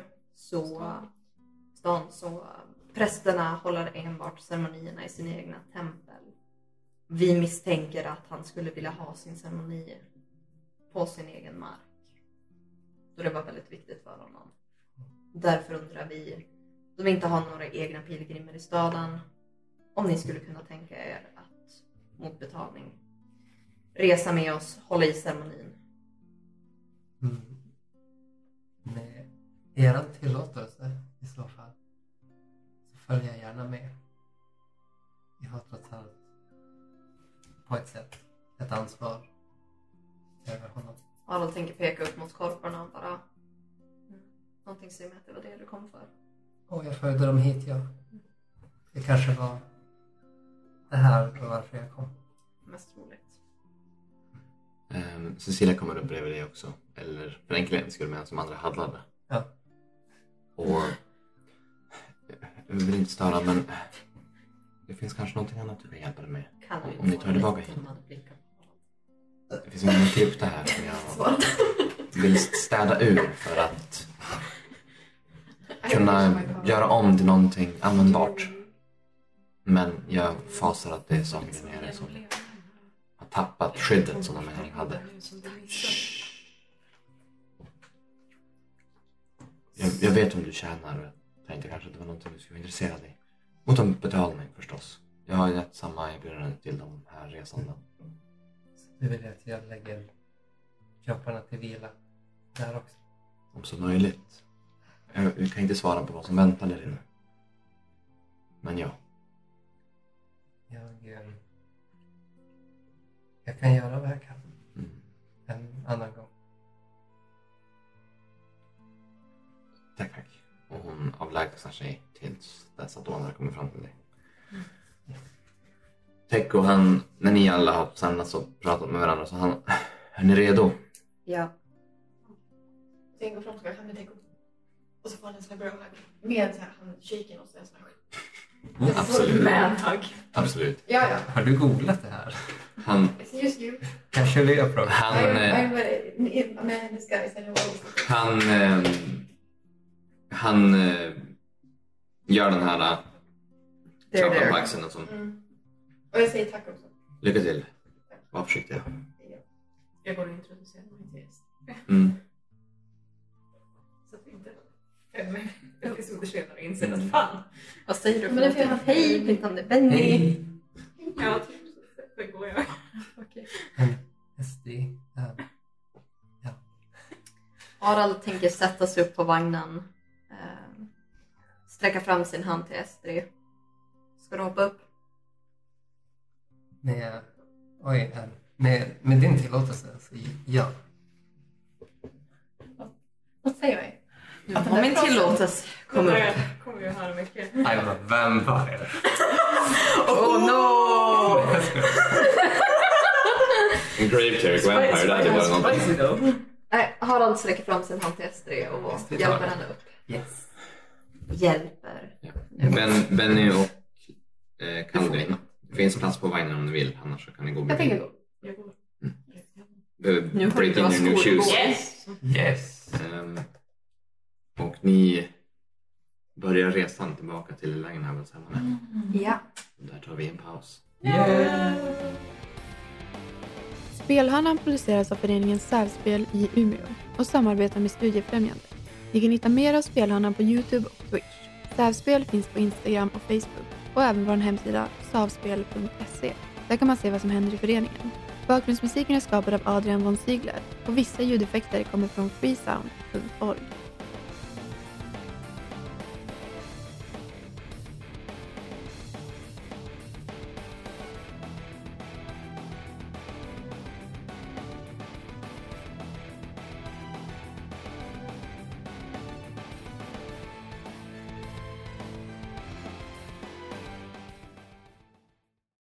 [SPEAKER 4] så prästerna håller enbart ceremonierna i sina egna tempel. Vi misstänker att han skulle vilja ha sin ceremoni på sin egen mark. Så det var väldigt viktigt för honom. Därför undrar vi, då vi inte har några egna pilgrimer i staden, om ni skulle kunna tänka er att mot betalning resa med oss, hålla i ceremonin.
[SPEAKER 2] Med er tillåtelse i så fall så följer jag gärna med. Jag har trots allt på ett sätt ett ansvar över honom.
[SPEAKER 4] Harald tänker peka upp mot korparna och bara någonting säger mig att det var det du kom för.
[SPEAKER 2] Och jag följde dem hit, ja. Det kanske var det här var varför jag kom.
[SPEAKER 4] Mest roligt.
[SPEAKER 6] Cecilia kommer upp bredvid dig också. Eller för enkelhetens skull medan som andra handlade.
[SPEAKER 2] Ja.
[SPEAKER 6] Och jag vill inte störa, men det finns kanske någonting annat du kan hjälpa dig med.
[SPEAKER 4] Kan du
[SPEAKER 6] Om ni tar tillbaka hit. Det finns en krypta här som jag vill städa ur för att kunna göra om till någonting användbart. Men jag fasar att det är saker där nere som har tappat skyddet som de här hade. Jag vet om du tjänar och jag tänkte kanske att det var någonting du skulle vara intresserad i. Mot en betalning förstås. Jag har gett samma erbjudande till de här resande.
[SPEAKER 2] Du vill att jag lägger kropparna till vila där också.
[SPEAKER 6] Om så möjligt. Jag kan inte svara på vad som väntar där inne. Men ja.
[SPEAKER 2] Jag kan göra vad jag kan. En annan gång.
[SPEAKER 6] Tack. Och hon avlägsnar sig tills dess att de andra kommer fram till dig. Tecko, han, när ni alla har samlats och pratat med varandra så han, är ni redo?
[SPEAKER 4] Ja.
[SPEAKER 1] Sen går fram och ska han med Tecko. Och så får han en sån här bra hugg. Med så här, han shaken och så en sån här.
[SPEAKER 6] Absolut.
[SPEAKER 3] Man-hugg.
[SPEAKER 6] Absolut.
[SPEAKER 1] Ja.
[SPEAKER 2] Har du googlat det här?
[SPEAKER 6] Han,
[SPEAKER 1] Just you.
[SPEAKER 2] Kanske vi har pratat.
[SPEAKER 1] Men det ska
[SPEAKER 6] han gör den här klappan på
[SPEAKER 4] There.
[SPEAKER 6] axeln och så.
[SPEAKER 1] Och jag säger tack också.
[SPEAKER 6] Lycka till. Var försiktiga.
[SPEAKER 3] Jag går och introducerar mig till gäst. Så att vi inte 5 episoder senare inser att fan.
[SPEAKER 4] Vad säger du?
[SPEAKER 1] Men det får jag-
[SPEAKER 4] Hej, mitt namn är Benny.
[SPEAKER 3] Ja, typ så går jag.
[SPEAKER 4] Okej.
[SPEAKER 1] Okej.
[SPEAKER 2] En SD. Ja.
[SPEAKER 4] Harald tänker sätta sig upp på vagnen. Sträcka fram sin hand till Estrid. Ska du hoppa upp?
[SPEAKER 2] Med din tillåtelse så ja.
[SPEAKER 1] Vad säger vi?
[SPEAKER 4] Du har min tillåtelse. Kom upp.
[SPEAKER 3] Kommer vi höra mycket.
[SPEAKER 2] Nej, men vem var det?
[SPEAKER 4] Oh no!
[SPEAKER 6] En Grave Cleric Vampire, det hade varit någonting.
[SPEAKER 3] Spicy though.
[SPEAKER 4] Nej, Harald sträcker fram sin hand till Estrid och
[SPEAKER 2] Estrid
[SPEAKER 4] hjälper
[SPEAKER 2] tar.
[SPEAKER 4] henne upp.
[SPEAKER 2] Yes.
[SPEAKER 4] Hjälper.
[SPEAKER 6] Ja. Benny och Calvin. Det finns plats på vagnen om ni vill, annars så kan ni gå
[SPEAKER 1] Jag
[SPEAKER 6] med.
[SPEAKER 1] tänker gå.
[SPEAKER 4] Nu har
[SPEAKER 6] Break
[SPEAKER 4] du
[SPEAKER 6] in
[SPEAKER 4] bra
[SPEAKER 6] your new
[SPEAKER 4] skor.
[SPEAKER 6] shoes.
[SPEAKER 3] Yes!
[SPEAKER 2] Yes.
[SPEAKER 6] Och ni börjar resan tillbaka till Langenhavelshemmet.
[SPEAKER 4] Ja.
[SPEAKER 6] Där tar vi en paus.
[SPEAKER 7] Spelhörnan produceras av föreningen Sävspel i Umeå och samarbetar med Studiefrämjandet. Ni kan hitta mer av Spelhörnan på YouTube och Twitch. Sävspel finns på Instagram och Facebook och även vår hemsida savspel.se. Där kan man se vad som händer i föreningen. Bakgrundsmusiken är skapad av Adrian von Ziegler och vissa ljudeffekter kommer från freesound.org.